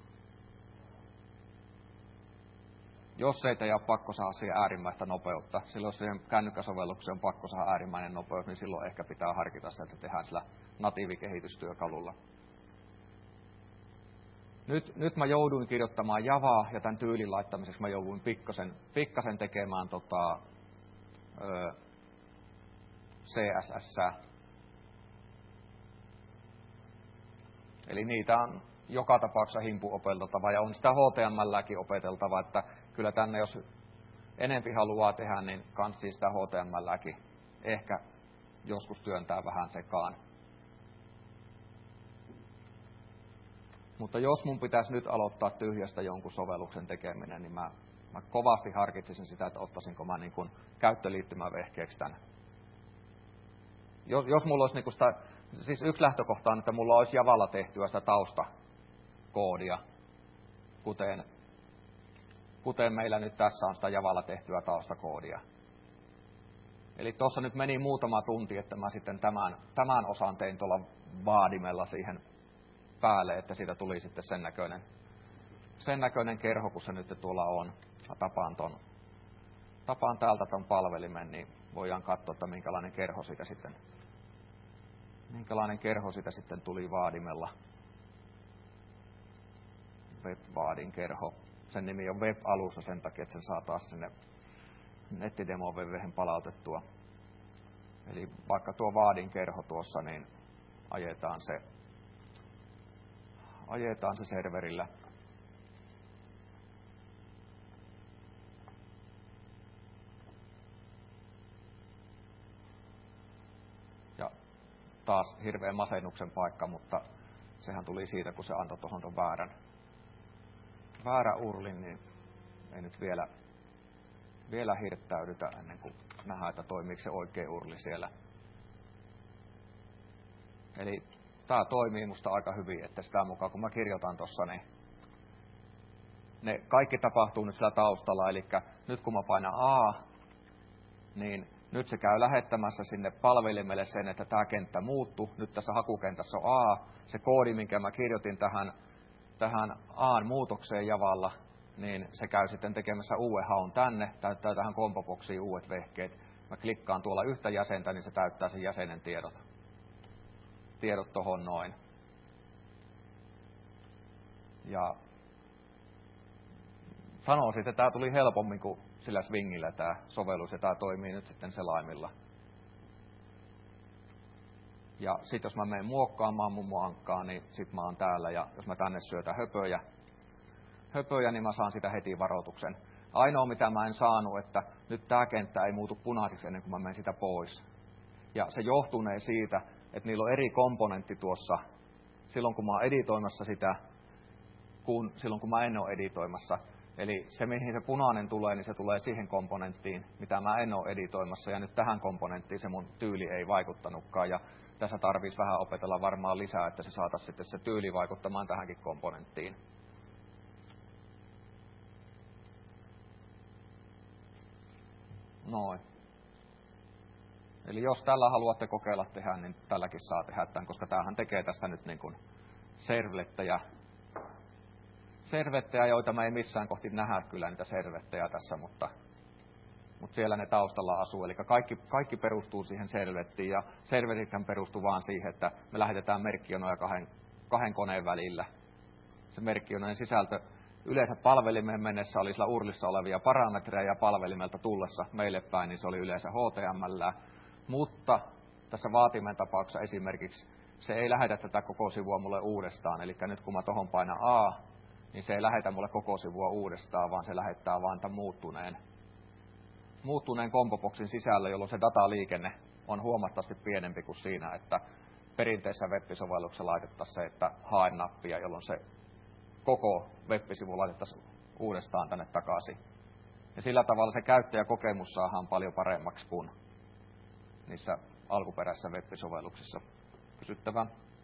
Jos ei teidän ole pakko saada siihen äärimmäistä nopeutta, silloin siihen kännykkäsovellukseen on pakko saada äärimmäinen nopeus, niin silloin ehkä pitää harkita sitä, että tehdään sillä natiivikehitystyökalulla. Nyt, nyt mä jouduin kirjoittamaan Javaa ja tämän tyylin laittamiseksi mä jouduin pikkasen, pikkasen tekemään tota, ö, C S S. Eli niitä on joka tapauksessa himpu opeteltava ja on sitä H T M L:ääkin opeteltava, että kyllä tänne jos enempi haluaa tehdä, niin kansi sitä H T M L:ääkin ehkä joskus työntää vähän sekaan. Mutta jos mun pitäisi nyt aloittaa tyhjästä jonkun sovelluksen tekeminen, niin mä, mä kovasti harkitsisin sitä, että ottaisinko mä niin kuin käyttöliittymävehkeeksi tämän. Jos, jos mulla olisi niin kuin sitä, siis yksi lähtökohta on, että mulla olisi Javalla tehtyä sitä taustakoodia, kuten, kuten meillä nyt tässä on sitä Javalla tehtyä taustakoodia. Eli tuossa nyt meni muutama tunti, että mä sitten tämän, tämän osan tein tuolla vaadimella siihen päälle, että siitä tuli sitten sen näköinen, sen näköinen kerho, kun se nyt tuolla on. Mä tapaan, ton, tapaan täältä ton palvelimen, niin voidaan katsoa, että minkälainen kerho siitä sitten, minkälainen kerho siitä sitten tuli vaadimella. Web-vaadin kerho. Sen nimi on web-alussa sen takia, että sen saa taas sinne nettidemo-webvehen palautettua. Eli vaikka tuo vaadin kerho tuossa, niin ajetaan se ajetaan se serverillä. Ja taas hirveän masennuksen paikka, mutta sehän tuli siitä, kun se antoi tuohon tuon väärän, väärä urlin, niin ei nyt vielä, vielä hirttäydytä ennen kuin nähdään, että toimiiko se oikea urli siellä. Eli tämä toimii musta aika hyvin, että sitä mukaan kun mä kirjoitan tuossa, niin ne kaikki tapahtuu nyt sillä taustalla. Eli nyt kun mä painan A, niin nyt se käy lähettämässä sinne palvelimelle sen, että tämä kenttä muuttuu. Nyt tässä hakukentässä on A. Se koodi, minkä mä kirjoitin tähän, tähän A:n muutokseen Javalla, niin se käy sitten tekemässä uuden haun tänne, täyttää tähän kompoboksiin uudet vehkeet. Mä klikkaan tuolla yhtä jäsentä, niin se täyttää sen jäsenen tiedot. tiedot tohon noin. Ja sanoisin, että tämä tuli helpommin kuin sillä Swingillä tämä sovellus, ja tämä toimii nyt sitten selaimilla. Ja sitten jos mä menen muokkaamaan mun muankkaa, niin sit mä oon täällä, ja jos mä tänne syötän höpöjä, höpöjä, niin mä saan sitä heti varoituksen. Ainoa mitä mä en saanut, että nyt tämä kenttä ei muutu punaiseksi ennen kuin mä menen sitä pois. Ja se johtunee siitä, että niillä on eri komponentti tuossa, silloin kun mä oon editoimassa sitä, kuin silloin kun mä en ole editoimassa. Eli se, mihin se punainen tulee, niin se tulee siihen komponenttiin, mitä mä en ole editoimassa. Ja nyt tähän komponenttiin se mun tyyli ei vaikuttanutkaan. Ja tässä tarvitsisi vähän opetella varmaan lisää, että se saataisiin sitten se tyyli vaikuttamaan tähänkin komponenttiin. Noin. Eli jos tällä haluatte kokeilla tehdä, niin tälläkin saa tehdä tämän, koska tämähän tekee tästä nyt niin kuin servlettejä, servettejä, joita me ei missään kohti nähdä kyllä niitä servettejä tässä, mutta mutta siellä ne taustalla asuu. Eli kaikki, kaikki perustuu siihen servettiin, ja servetithän perustuu vaan siihen, että me lähetetään merkkijonoja kahden, kahden koneen välillä. Se merkkijonojen sisältö yleensä palvelimeen mennessä oli sillä urlissa olevia parametreja, ja palvelimelta tullessa meille päin, niin se oli yleensä H T M L, mutta tässä vaatimen tapauksessa esimerkiksi se ei lähetä tätä koko sivua mulle uudestaan. Eli nyt kun mä tohon painan A, niin se ei lähetä mulle koko sivua uudestaan, vaan se lähettää vaan tämän muuttuneen, muuttuneen komboboksin sisällä, jolloin se dataliikenne on huomattavasti pienempi kuin siinä, että perinteisessä web-sovelluksessa laitettaisiin se, että hae nappia, jolloin se koko web-sivu laitettaisiin uudestaan tänne takaisin. Ja sillä tavalla se käyttäjäkokemus saadaan paljon paremmaksi kuin niissä alkuperäisissä web-sovelluksissa. Kysyttävää.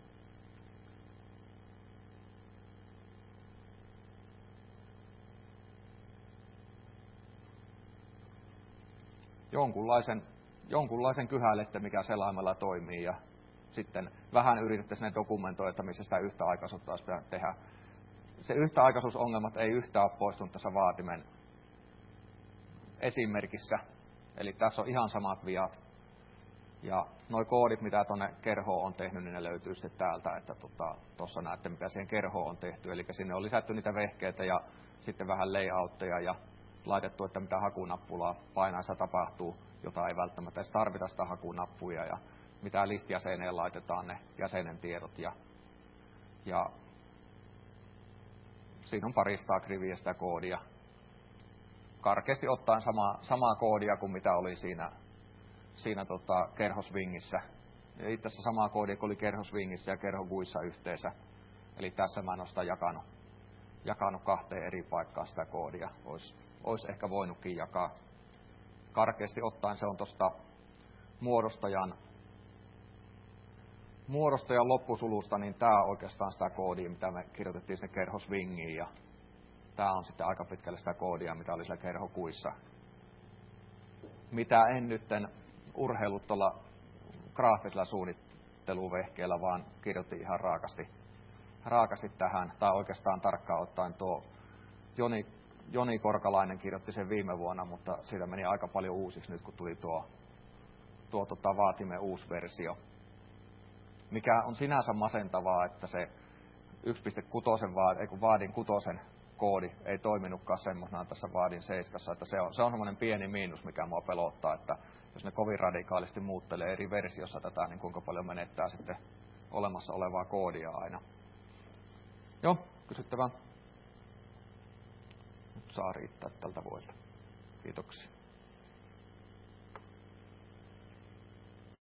Jonkunlaisen, jonkunlaisen kyhäilette, mikä selaimella toimii, ja sitten vähän yritätte sinne dokumentoida, että missä sitä yhtäaikaisuutta olisi pitänyt tehdä. Se yhtäaikaisuusongelmat ei yhtään ole poistunut tässä vaatimen esimerkissä. Eli tässä on ihan samat viat. Ja nuo koodit, mitä tuonne kerhoon on tehnyt, niin ne löytyy sitten täältä, että tuossa tota, näette, mitä siihen kerhoon on tehty. Eli sinne on lisätty niitä vehkeitä ja sitten vähän layoutteja ja laitettu, että mitä hakunappulaa painaessa tapahtuu, jota ei välttämättä edes tarvita sitä hakunappuja, ja mitä listjäseneen laitetaan ne jäsenen tiedot. Ja, ja siinä on parista kriviä sitä koodia. Karkeasti ottaen sama, samaa koodia kuin mitä oli siinä, siinä tota, kerhosvingissä. Ja itse asiassa samaa koodia kuin oli kerhosvingissä ja kerhoguissa yhteensä. Eli tässä mä en ole sitä jakanut, jakanut kahteen eri paikkaan sitä koodia. Ois, ois ehkä voinutkin jakaa. Karkeasti ottaen se on tuosta muodostajan, muodostajan loppusulusta, niin tämä on oikeastaan sitä koodia, mitä me kirjoitettiin sinne kerhosvingiin. Ja tämä on sitten aika pitkälle sitä koodia, mitä oli siellä kerhokuissa. Mitä en nytten urheilut tuolla graafisella suunnitteluvehkeellä, vaan kirjoitin ihan raakasti, raakasti tähän. Tai oikeastaan tarkkaan ottaen tuo Joni, Joni Korkalainen kirjoitti sen viime vuonna, mutta siitä meni aika paljon uusiksi nyt, kun tuli tuo, tuo tota, vaatimen uusi versio. Mikä on sinänsä masentavaa, että se yksi pilkku kuusi vaad, ei kun vaadin kutosen koodi ei toiminutkaan semmoisena tässä vaadin seiskassa, että se on, se on semmoinen pieni miinus, mikä mua pelottaa, että jos ne kovin radikaalisti muuttelee eri versiossa tätä, niin kuinka paljon menettää sitten olemassa olevaa koodia aina. Joo, kysyttävää. Nyt saa riittää tältä vuodelta. Kiitoksia.